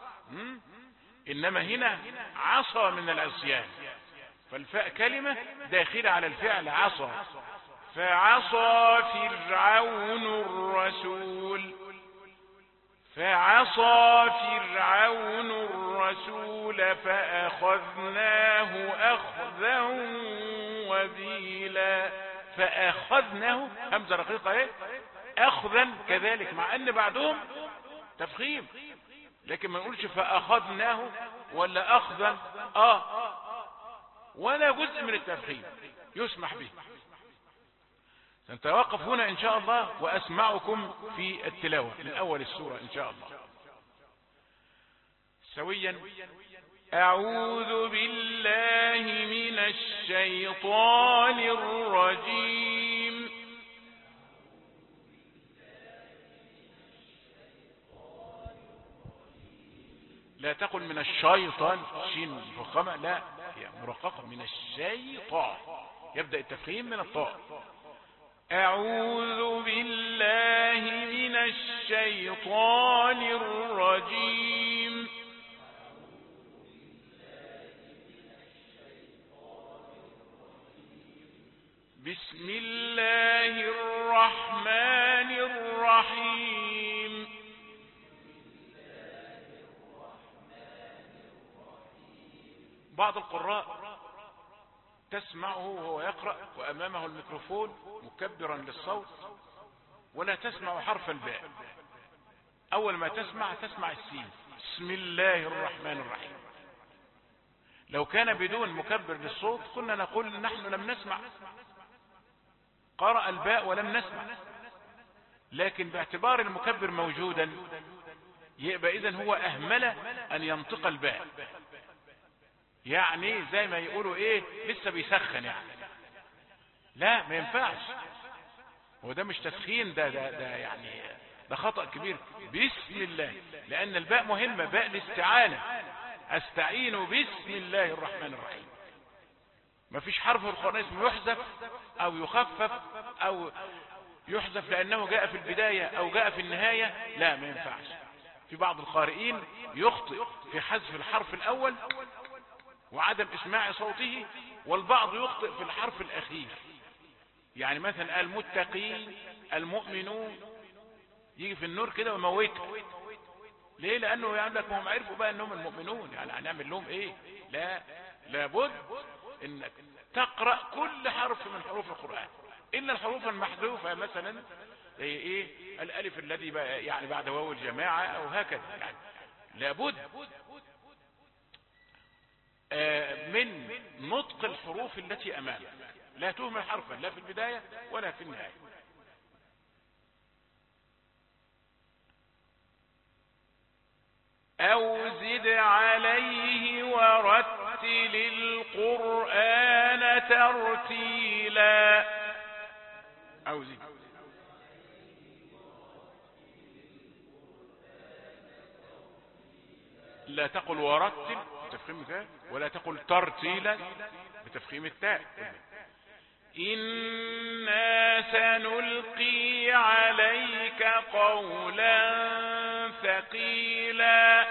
انما هنا عصى من العصيان، فالفاء كلمة داخلة على الفعل عصى. فعصى فرعون الرسول، فأخذناه أخذا وبيلا. فأخذناه همزة رقيقة ايه؟ أخذا كذلك، مع أن بعدهم تفخيم، لكن ما نقولش فأخذناه ولا أخذا، ولا جزء من التفخيم يسمح به. سنتوقف هنا إن شاء الله، وأسمعكم في التلاوة من أول السورة إن شاء الله سويا. أعوذ بالله من الشيطان الرجيم. لا تقل من الشيطان، شين مفخمة، لا، هي مرققة من الشيطان، يبدأ التفخيم من الطاء. أعوذ بالله من الشيطان الرجيم. بسم الله الرحمن الرحيم. بعض القراء تسمعه وهو يقرأ وأمامه الميكروفون مكبرا للصوت، ولا تسمع حرف الباء. أول ما تسمع السين، بسم الله الرحمن الرحيم. لو كان بدون مكبر للصوت كنا نقول نحن لم نسمع، قرأ الباء ولم نسمع، لكن باعتبار المكبر موجودا يبقى إذن هو أهمل أن ينطق الباء، يعني زي ما يقولوا ايه، لسه بيسخن يعني. لا، ما ينفعش، وده مش تسخين، ده يعني ده خطأ كبير. بسم الله، لأن الباء مهمة، باء الاستعانة، استعين بسم الله الرحمن الرحيم. ما فيش حرف في القرآن اسمه يحذف أو يخفف أو يحذف لأنه جاء في البداية أو جاء في النهاية، لا، ما ينفعش. في بعض القارئين يخطئ في حذف الحرف الأول وعدم اسماع صوته، والبعض يخطئ في الحرف الأخير. يعني مثلا المتقين، المؤمنون، يجي في النور كده ويموته. ليه؟ لأنه يقول لك هم عرفوا بقى أنهم المؤمنون، يعني هنعمل لهم إيه؟ لا، لابد أنك تقرأ كل حرف من حروف القرآن إلا الحروف المحذوفة، مثلا زي ايه الالف الذي يعني بعد واو الجماعة او هكذا. يعني لابد من نطق الحروف التي امامك، لا تهمل حرفا لا في البداية ولا في النهاية. أو زد عليه ورتل القرآن ترتيلا. أو زد، لا تقل ورتل بتفخيم التاء، ولا تقل ترتيلا بتفخيم التاء. إنا سنلقي عليك قولا ثقيلا.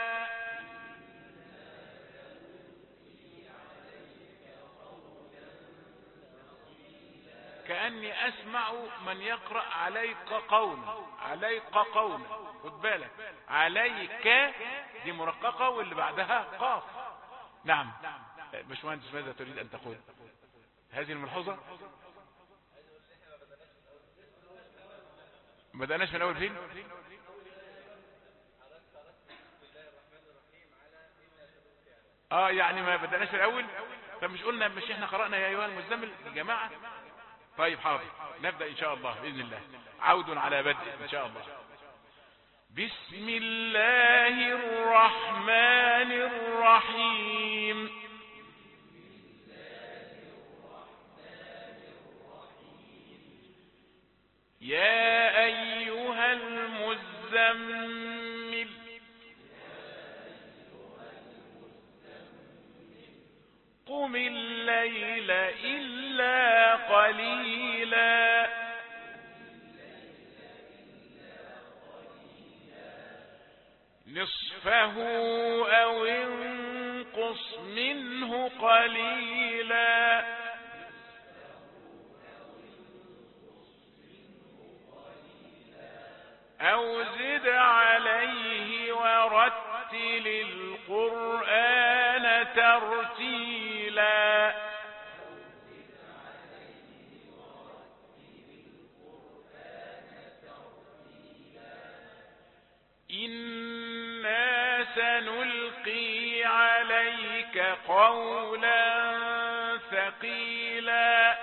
كأني أسمع من يقرأ عليك قولا، عليك قولا، خد بالك عليك دي مرققة واللي بعدها قاف. نعم باشمهندس ماذا تريد أن تقول؟ هذه الملحوظة ما بدأناش من أول فين؟ يعني ما بدأناش من الأول. فمش قلنا مش احنا قرأنا يا أيها المزمل يا جماعة؟ طيب حاضر نبدأ إن شاء الله بإذن الله. عود على بدء إن شاء الله. بسم الله الرحمن الرحيم. يا أيها المزمل قم الليل إلا قليلا نصفه أو انقص منه قليلا أو زد عليه ورتل القرآن ترتيلا. إنا سنلقي عليك قولا ثقيلا.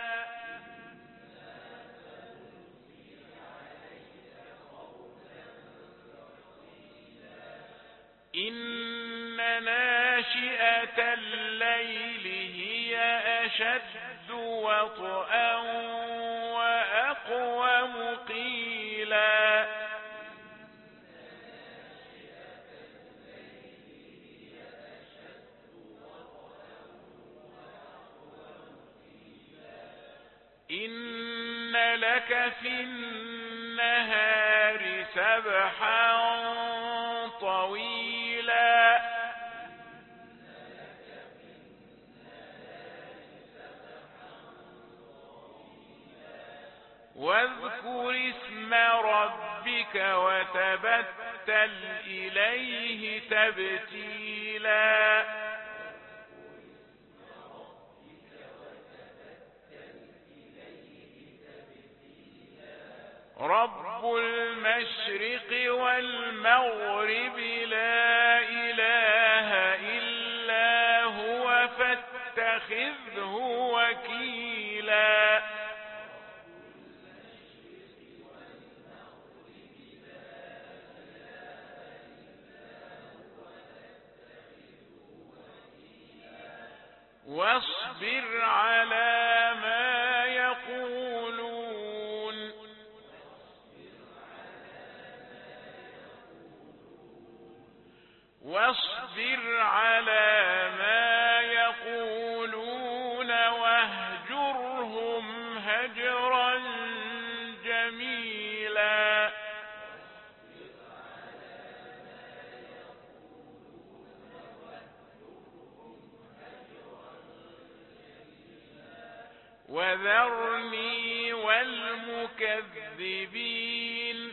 إن ناشئة الليل هي أشد وطئا وأقوم قيلا. إن لك في النهار سبحا طويلا. واذكر اسم ربك وتبتل إليه تبتيلا. رب المشرق والمغرب لا إله إلا هو فاتخذه وكيلا. واصبر على ما يقولون. واصبر على ما يقولون واهجرهم هجرا جميلا. وذرني والمكذبين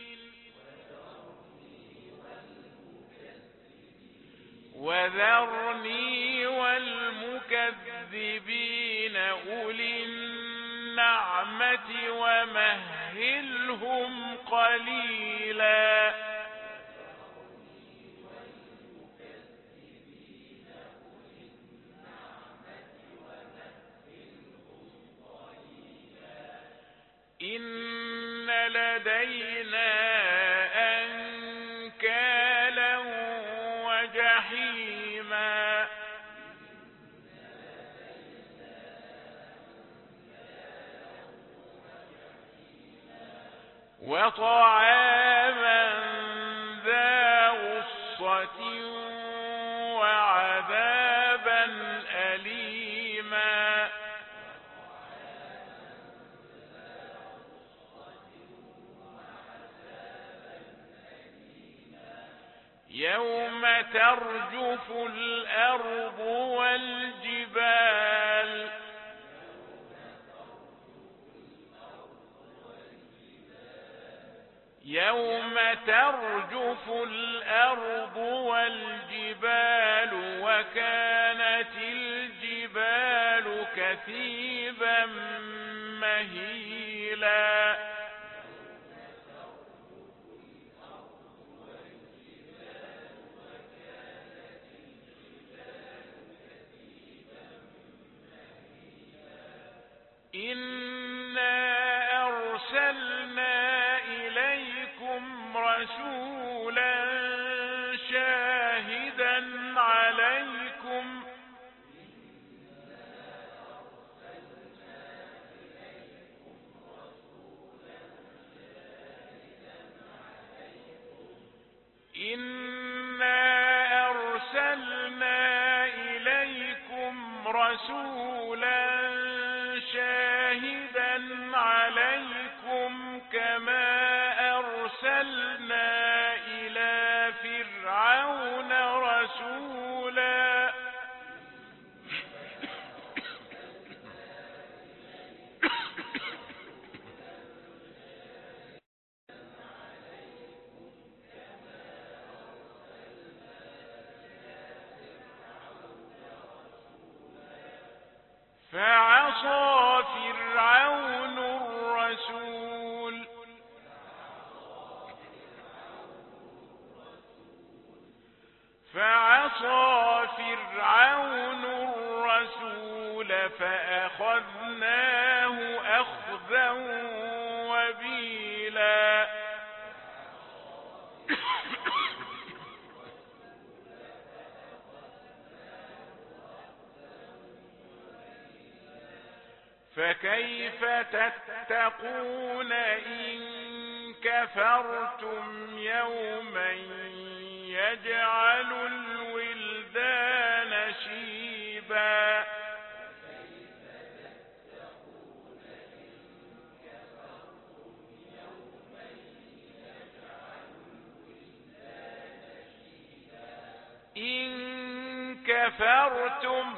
أولي النعمة ومهلهم قليلا. إن لدينا أنكالا وجحيما. وطعاما ذا غصة وعذابا أليما. يوم ترجف الأرض والجبال. يوم ترجف الأرض والجبال وكانت الجبال كثيبا مهيلا. إنا أرسلنا إليكم رسولا شاهدا عليكم إنا أرسلنا إليكم رسولا شاهدا عليكم كما أرسلنا إلى فرعون رسولا. فعصى فرعون الرسول فأخذناه أخذا وبيلا. فكيف تتقون إن كفرتم يوما يجعل الولدان شيبا. إن كفرتم،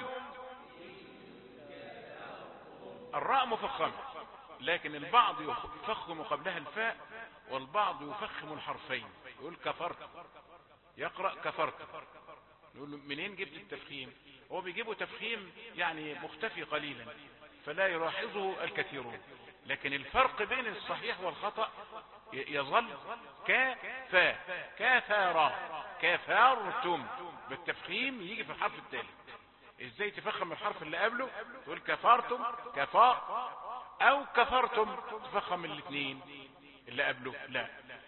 الراء مفخمة، لكن البعض يفخم قبلها الفاء والبعض يفخم الحرفين، يقول كفرت، يقرأ كفرت، يقول منين جبت التفخيم؟ هو بيجيبه تفخيم يعني مختفي قليلا فلا يلاحظه الكثيرون، لكن الفرق بين الصحيح والخطأ يظل كفا كفارا كفرتم بالتفخيم يجي في الحرف الثالث. ازاي تفخم الحرف اللي قبله؟ تقول كفرتم كفاء، او كفرتم تفخم الاثنين اللي قبله. لا.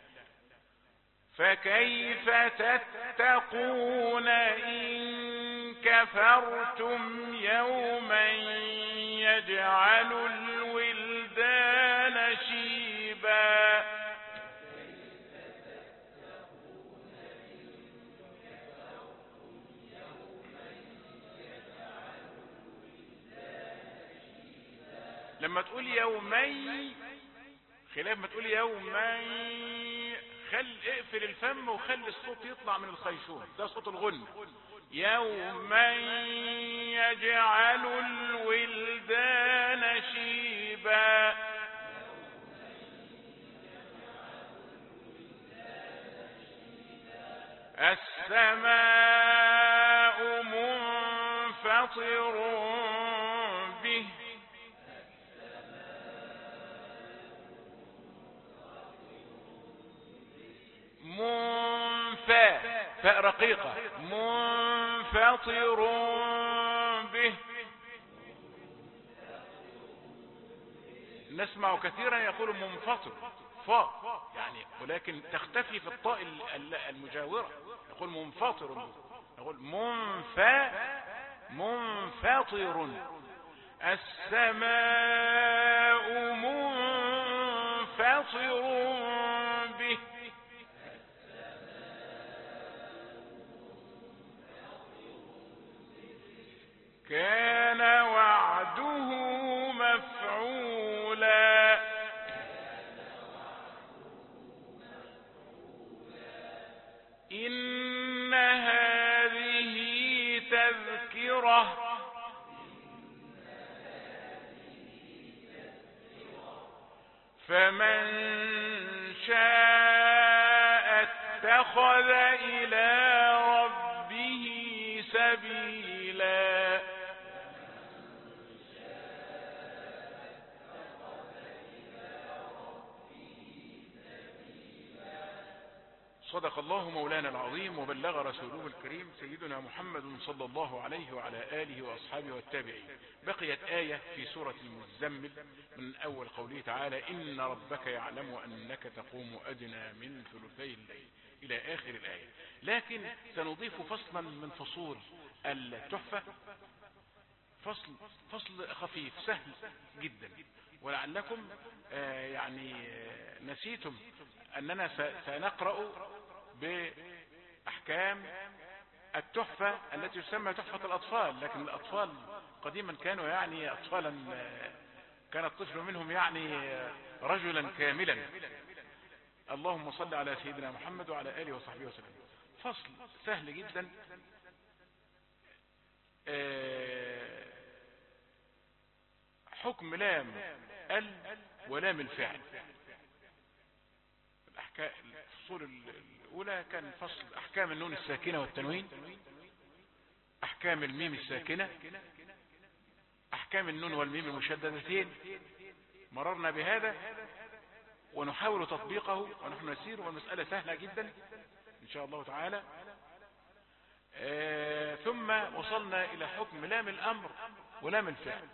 فكيف تتقون إن كفرتم يوما يجعل الولدان شيبا. لما تقول يومي خلاف ما تقول يومي، اقفل الفم وخلي الصوت يطلع من الخيشوم، ده صوت الغنة. يوما يجعل الولدان شيبا. السماء منفطر به. فاء رقيقة منفطر به. نسمع كثيرا يقول منفطر فاء يعني، ولكن تختفي في الطاء المجاورة، يقول منفطر به، يقول منفطر. السماء منفطر به. كان وعده مفعولا. إن هذه تذكرة فمن شاء اتخذ إلى ربه سبيلا. صدق الله مولانا العظيم وبلغ رسوله الكريم سيدنا محمد صلى الله عليه وعلى آله وأصحابه والتابعين. بقيت آية في سورة المزمل من أول قوله تعالى إن ربك يعلم أنك تقوم أدنى من ثلثي الليل إلى آخر الآية. لكن سنضيف فصلا من فصول التحفة، فصل خفيف سهل جدا، ولعلكم يعني نسيتم أننا سنقرأ بأحكام التحفة التي تسمى تحفة الأطفال. لكن الأطفال قديما كانوا يعني أطفالا، كان الطفل منهم يعني رجلا كاملا. اللهم صل على سيدنا محمد وعلى آله وصحبه وسلم. فصل سهل جدا، حكم لام ولام الفعل. الفصول الأولى كان فصل أحكام النون الساكنة والتنوين، أحكام الميم الساكنة، أحكام النون والميم المشددتين. مررنا بهذا ونحاول تطبيقه ونحن نسير، والمسألة سهلة جدا إن شاء الله تعالى. ثم وصلنا إلى حكم لام الأمر ولام الفعل.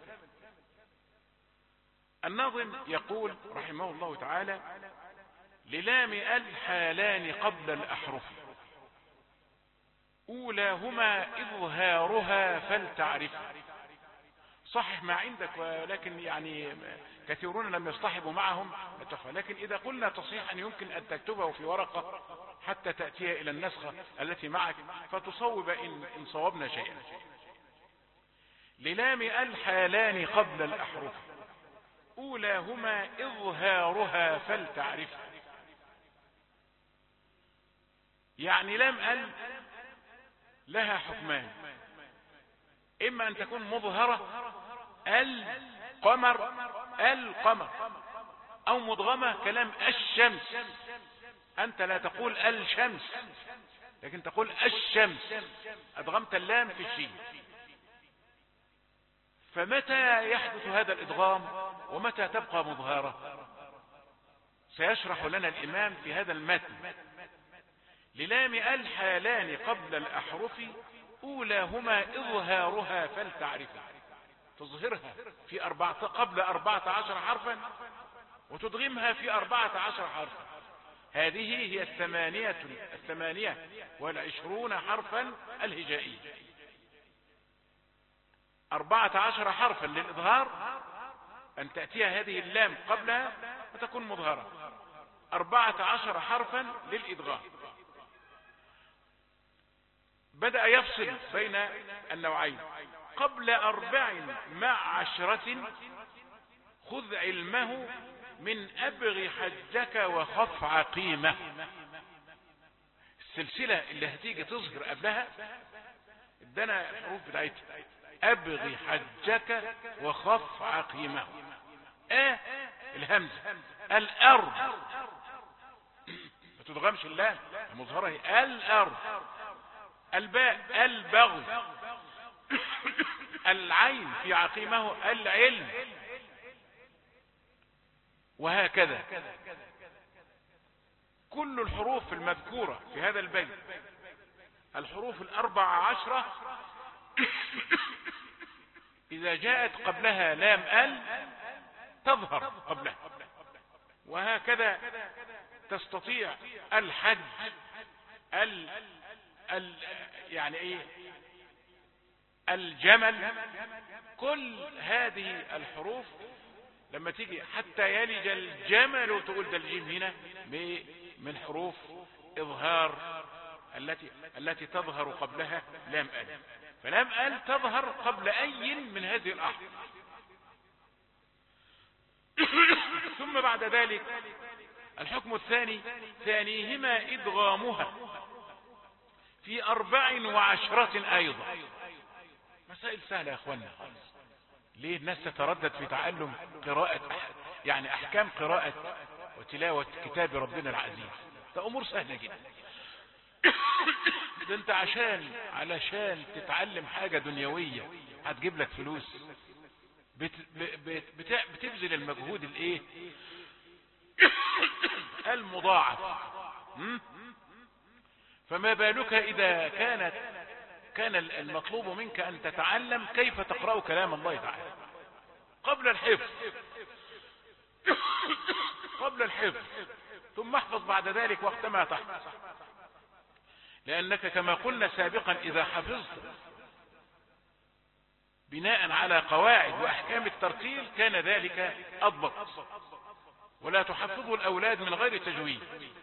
الناظم يقول رحمه الله تعالى للام الحالان قبل الأحرف أولاهما إظهارها فلتعرف. صحح ما عندك، ولكن يعني كثيرون لم يصطحبوا معهم التحفة. لكن إذا قلنا تصحيحا يمكن أن تكتبه في ورقة حتى تأتي إلى النسخة التي معك فتصوب إن صوبنا شيئا. للام الحالان قبل الأحرف أولاهما إظهارها فلتعرف. يعني لام لها حكمان، إما أن تكون مظهرة القمر أو مدغمة كلام الشمس. أنت لا تقول الشمس لكن تقول الشمس، أدغمت اللام في الشين. فمتى يحدث هذا الإدغام ومتى تبقى مظهرة؟ سيشرح لنا الإمام في هذا المتن. للام الحالان قبل الأحرف أولاهما إظهارها فلتعرف. تظهرها في قبل 14 حرفا وتدغمها في 14 حرفا. هذه هي 28 حرفا الهجائية. 14 حرفا للإظهار، أن تأتيها هذه اللام قبلها وتكون مظهرة. 14 حرفا للإدغام. بدأ يفصل بين النوعين. قبل 4 مع 10 خذ علمه من أبغ حجك وخف عقيمه. السلسلة اللي هتيجي تظهر قبلها ادانا الحروف بتاعتها. أبغ حجك وخف عقيمه. الهمزة. الأرض ما تدغمش اللام، مظهرة هي الأرض. الباء البغي. العين في عقيمه العلم، وهكذا كل الحروف المذكورة في هذا البيت الحروف 14 إذا جاءت قبلها لام ال تظهر قبلها، وهكذا تستطيع الحج يعني ايه الجمل. كل هذه الحروف لما تيجي حتى يلج الجمل تقول ده الجيم هنا من حروف إظهار التي تظهر قبلها لام ال، فلام ال تظهر قبل أي من هذه الأحرف. ثم بعد ذلك الحكم الثاني ثانيهما إدغامها في 14 أيضا. مسائل سهلة يا أخوانا، ليه الناس تتردد في تعلم قراءة يعني أحكام قراءة وتلاوة كتاب ربنا العزيز؟ ده أمور سهلة جدا. ده أنت علشان تتعلم حاجة دنيوية هتجيب لك فلوس، بتبذل المجهود الايه المضاعف. فما بالك إذا كان المطلوب منك أن تتعلم كيف تقرأ كلام الله تعالى قبل الحفظ ثم احفظ بعد ذلك وقت ما تحفظ، لأنك كما قلنا سابقا إذا حفظت بناء على قواعد وأحكام الترتيل كان ذلك أضبط. ولا تحفظوا الأولاد من غير تجويد،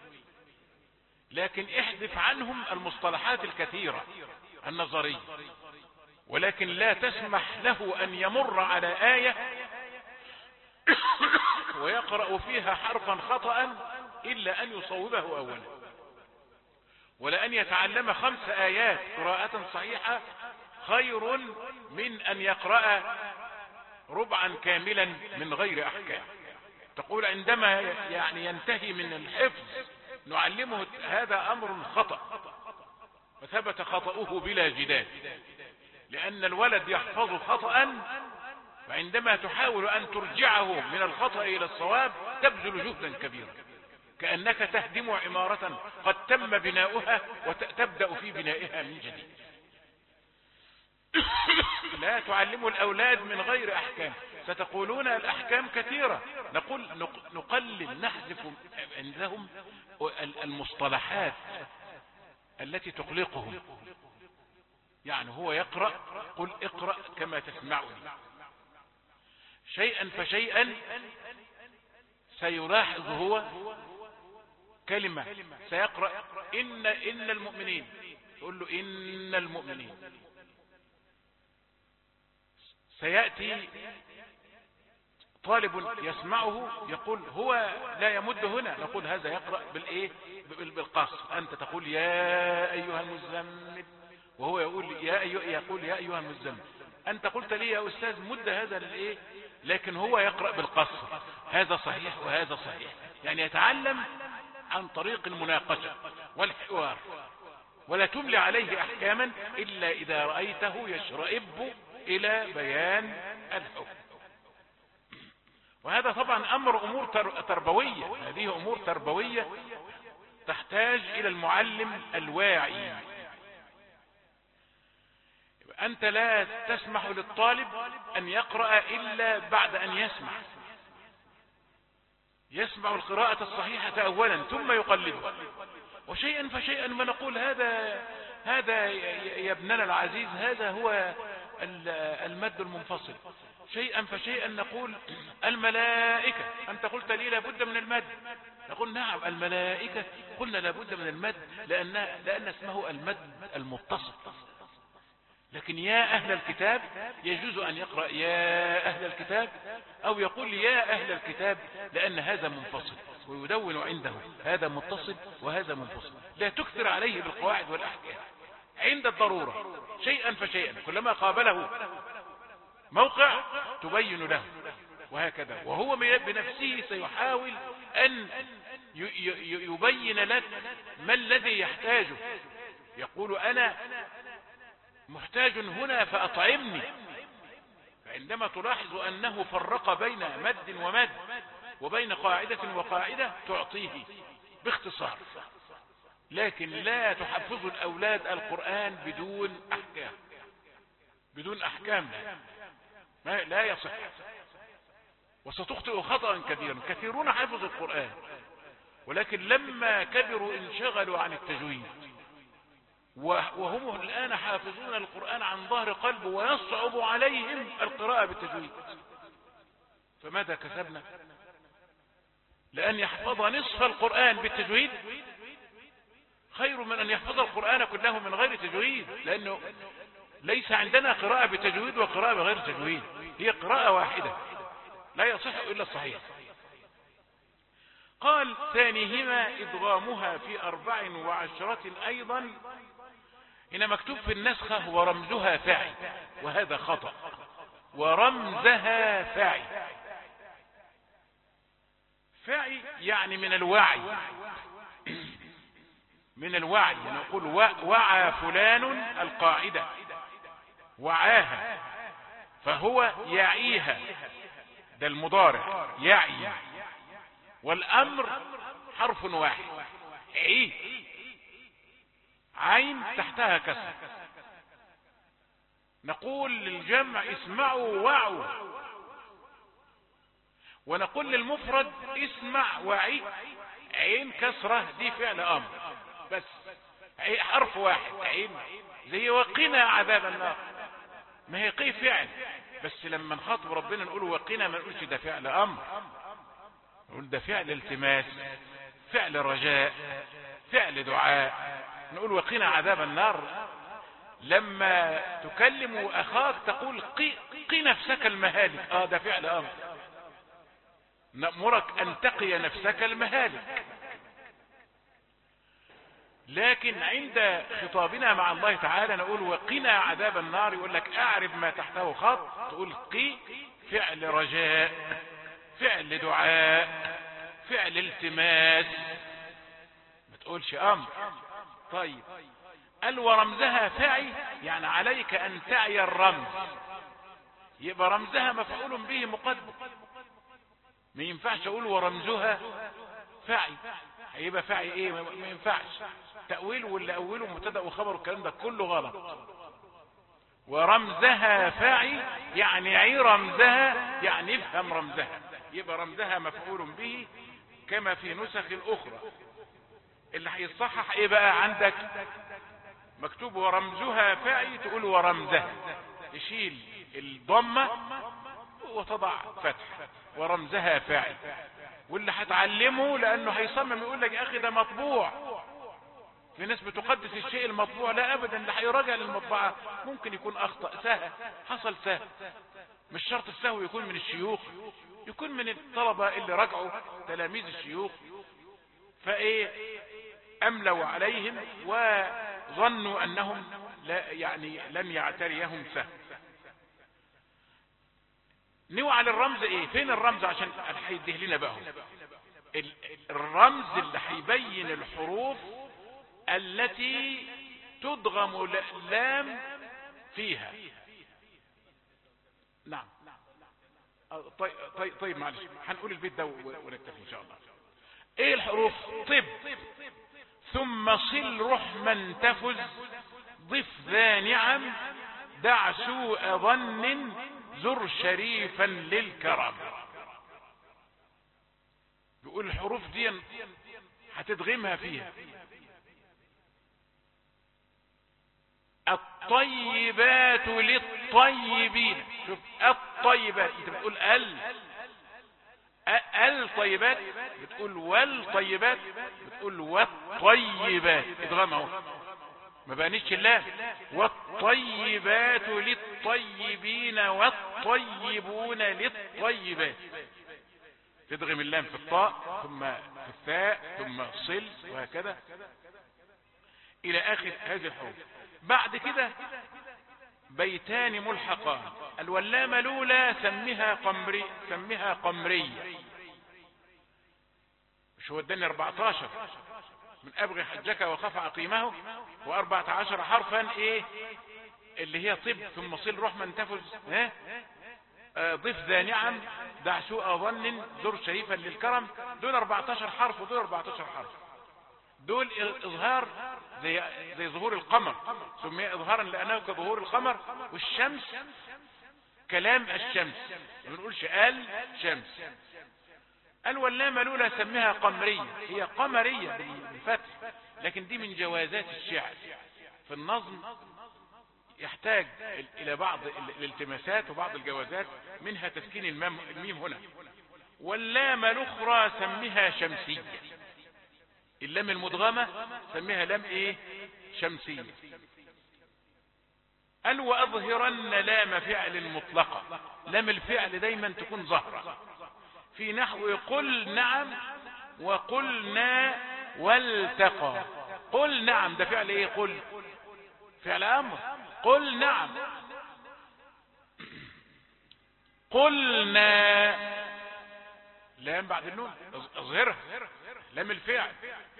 لكن احذف عنهم المصطلحات الكثيرة النظرية، ولكن لا تسمح له أن يمر على آية ويقرأ فيها حرفا خطأ إلا أن يصوبه أولا، ولا أن يتعلم 5 آيات قراءة صحيحة خير من أن يقرأ ربعا كاملا من غير أحكام. تقول عندما يعني ينتهي من الحفظ نعلمه هذا أمر خطأ، وثبت خطأه بلا جدال، لأن الولد يحفظ خطأ، فعندما تحاول أن ترجعه من الخطأ إلى الصواب تبذل جهدا كبيرا، كأنك تهدم عمارة قد تم بناؤها وتبدأ في بنائها من جديد. لا تعلموا الأولاد من غير أحكام. ستقولون الأحكام كثيرة، نقول نقلل نحذف عندهم المصطلحات التي تقلقهم. يعني هو يقرأ، قل اقرأ كما تسمعني. شيئا فشيئا سيلاحظ هو كلمة سيقرأ إن المؤمنين، يقول له إن المؤمنين. سيأتي طالب يسمعه يقول هو لا يمد هنا، نقول هذا يقرأ بالقصر. أنت تقول يا أيها المزمل وهو يقول يا أيها المزمل. أنت قلت لي يا أستاذ مد هذا لكن هو يقرأ بالقصر. هذا صحيح وهذا صحيح، يعني يتعلم عن طريق المناقشة والحوار، ولا تملي عليه أحكاما إلا إذا رأيته يشرئب إلى بيان الحكم. وهذا طبعا أمور تربوية، هذه أمور تربوية تحتاج إلى المعلم الواعي. أنت لا تسمح للطالب أن يقرأ إلا بعد أن يسمع القراءة الصحيحة أولا ثم يقلدها، وشيئا فشيئا ما نقول هذا يا ابننا العزيز هذا هو المد المنفصل. شيئا فشيئا نقول الملائكة، أنت قلت لي لابد من المد، نقول نعم الملائكة قلنا لابد من المد لأن اسمه المد المتصل. لكن يا أهل الكتاب يجوز أن يقرأ يا أهل الكتاب، أو يقول يا أهل الكتاب لأن هذا منفصل، ويدون عنده هذا متصل وهذا منفصل. لا تكثر عليه بالقواعد والأحكام عند الضرورة، شيئا فشيئا كلما قابله موقع تبين له، وهكذا. وهو بنفسه سيحاول أن يبين لك ما الذي يحتاجه. يقول أنا محتاج هنا فأطعمني. فعندما تلاحظ أنه فرق بين مد ومد وبين قاعدة وقاعدة تعطيه باختصار. لكن لا تحفظوا الأولاد القرآن بدون أحكام لا يصح. وستخطئ خطأ كبيرا. كثيرون حفظوا القرآن ولكن لما كبروا انشغلوا عن التجويد، وهم الآن حافظون القرآن عن ظهر قلب ويصعب عليهم القراءة بالتجويد. فماذا كسبنا؟ لأن يحفظ نصف القرآن بالتجويد خير من أن يحفظ القرآن كله من غير تجويد، لأنه ليس عندنا قراءة بتجويد وقراءة بغير تجويد، هي قراءة واحدة لا يصح إلا الصحيح. قال ثانيهما إدغامها في 14 أيضا. هنا مكتوب في النسخة ورمزها فاعل، وهذا خطأ. ورمزها فاعل يعني من الوعي، من الوعي. نقول وعى فلان القاعدة، وعاها، فهو يعيها، ده المضارع يعي. والأمر حرف واحد، عي، عين تحتها كسر. نقول للجمع اسمعوا وعوا، ونقول للمفرد اسمع وعي، عين كسرة، دي فعل أمر بس، حرف واحد، عين. زي وقنا عذاب النار، ما هي قي فعل، بس لما نخاطب ربنا نقول وقنا، ما نقولش ده فعل أمر، نقول ده فعل التماس، فعل رجاء، فعل دعاء. نقول وقنا عذاب النار. لما تكلم أخاك تقول قي نفسك المهالك، ده فعل أمر، نأمرك أن تقي نفسك المهالك. لكن عند خطابنا مع الله تعالى نقول وقنا عذاب النار، يقول لك أعرف ما تحته خط، تقول قي فعل رجاء، فعل دعاء، فعل التماس، ما تقولش أمر. طيب، قال ورمزها فعي، يعني عليك أن تعي الرمز، يبقى رمزها مفعول به مقدم، ما ينفعش أقول ورمزها فعي، هيبقى فعي ايه؟ ما ينفعش. تأويل واللي أوله مبتدأ وخبر، الكلام ده كله غلط. ورمزها فعي يعني عي رمزها، يعني افهم رمزها، يبقى رمزها مفعول به كما في نسخ الأخرى. اللي هيصحح ايه بقى؟ عندك مكتوب ورمزها فعي، تقول ورمزها، تشيل الضمة وتضع فتح، ورمزها فعي. واللي هتعلمه لانه هيصمم يقول لك يا اخي ده مطبوع، في ناس بتقدس الشيء المطبوع، لا ابدا، اللي هيراجع للمطبعة ممكن يكون اخطأ، سهى، حصل سهى، مش شرط السهو يكون من الشيوخ، يكون من الطلبة اللي رجعوا تلاميذ الشيوخ، فايه املوا عليهم وظنوا انهم لا يعني لن يعتريهم سهو. نوع للرمز ايه؟ فين الرمز عشان هيديه لنا بقى؟ الرمز اللي هيبين الحروف التي تدغم اللام فيها. نعم. طيب معلش، هنقول البيت ده ونكتفي ان شاء الله. ايه الحروف؟ طب، ثم صل رحما تفز، ضف ذا نعم، دع سوء ظن، زر شريفا للكرم. بيقول الحروف دي هتدغمها فيها. الطيبات للطيبين، شوف الطيبات، انت بتقول الطيبات، بتقول والطيبات، بتقول والطيبات، ادغام اهو، ما بانيش اللام. والطيبات للطيبين والطيبون للطيبات، تدغم اللام في الطاء ثم في الثاء ثم صل، وهكذا الى اخر هذه الحروف. بعد كده بيتان ملحقان، الولام الاولى سمها قمرية، مش هو اداني 14 من ابغي حجك وخف عقيمه، و14 حرفا ايه اللي هي طب، ثم صل رحما تفز، ضف ذا نعم، دع سوء ظن، زر شريفا للكرم. دول 14 حرف ودول 14 حرف. دول إظهار زي ظهور القمر، سمي إظهارا لأنه كظهور القمر. والشمس كلام الشمس، ما بنقولش قال شمس. قال واللام الأولى سميها قمرية، هي قمرية بالفتح، لكن دي من جوازات الشعر. في النظم يحتاج إلى بعض الالتماسات وبعض الجوازات، منها تسكين الميم هنا. واللام الأخرى سميها شمسية، اللام المدغمة سميها لام ايه؟ شمسية. قال وأظهرن لام فعل مطلقة، لام الفعل دايما تكون ظهرة في نحو قل نعم وقلنا والتقى. قل نعم ده فعل ايه؟ قل فعل امر. قل نعم. قلنا لام بعد النون اظهرها، لام الفعل.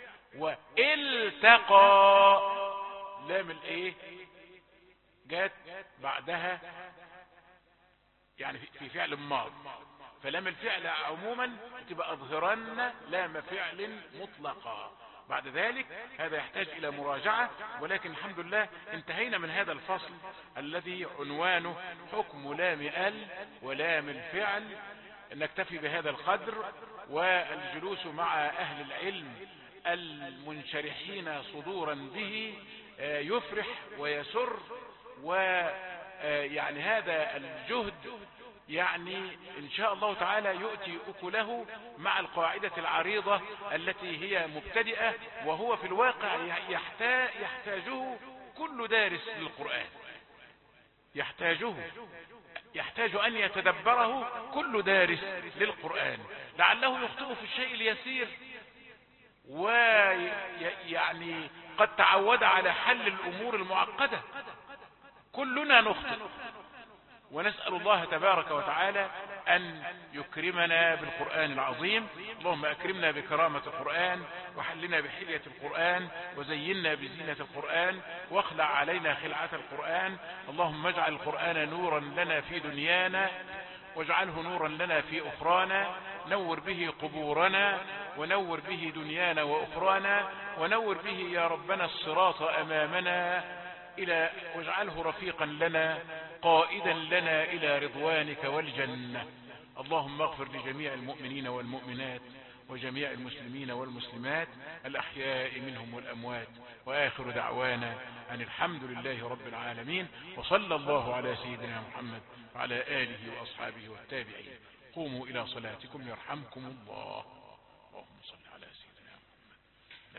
والتقى لام الايه؟ جات بعدها يعني في فعل ماض، فلام الفعل عموما تبقى اظهرن لام فعل مطلقا. بعد ذلك هذا يحتاج الى مراجعة، ولكن الحمد لله انتهينا من هذا الفصل الذي عنوانه حكم لام ال ولام الفعل. نكتفي بهذا القدر، والجلوس مع اهل العلم المنشرحين صدورا به يفرح ويسر، ويعني هذا الجهد يعني إن شاء الله تعالى يؤتي أكله مع القاعدة العريضة التي هي مبتدئة، وهو في الواقع يحتاجه كل دارس للقرآن، يحتاج أن يتدبره كل دارس للقرآن، لعله يخطئ في الشيء اليسير ويعني قد تعود على حل الأمور المعقدة. كلنا نخطئ، ونسأل الله تبارك وتعالى أن يكرمنا بالقرآن العظيم. اللهم أكرمنا بكرامة القرآن، وحلنا بحلية القرآن، وزينا بزينة القرآن، واخلع علينا خلعة القرآن. اللهم اجعل القرآن نورا لنا في دنيانا، واجعله نورا لنا في أخرانا، نور به قبورنا، ونور به دنيانا وأخرانا، ونور به يا ربنا الصراط أمامنا، واجعله رفيقا لنا قائدا لنا إلى رضوانك والجنة. اللهم اغفر لجميع المؤمنين والمؤمنات وجميع المسلمين والمسلمات الأحياء منهم والأموات، وآخر دعوانا أن الحمد لله رب العالمين، وصلى الله على سيدنا محمد وعلى آله وأصحابه والتابعين. قوموا إلى صلاتكم يرحمكم الله. اللهم صل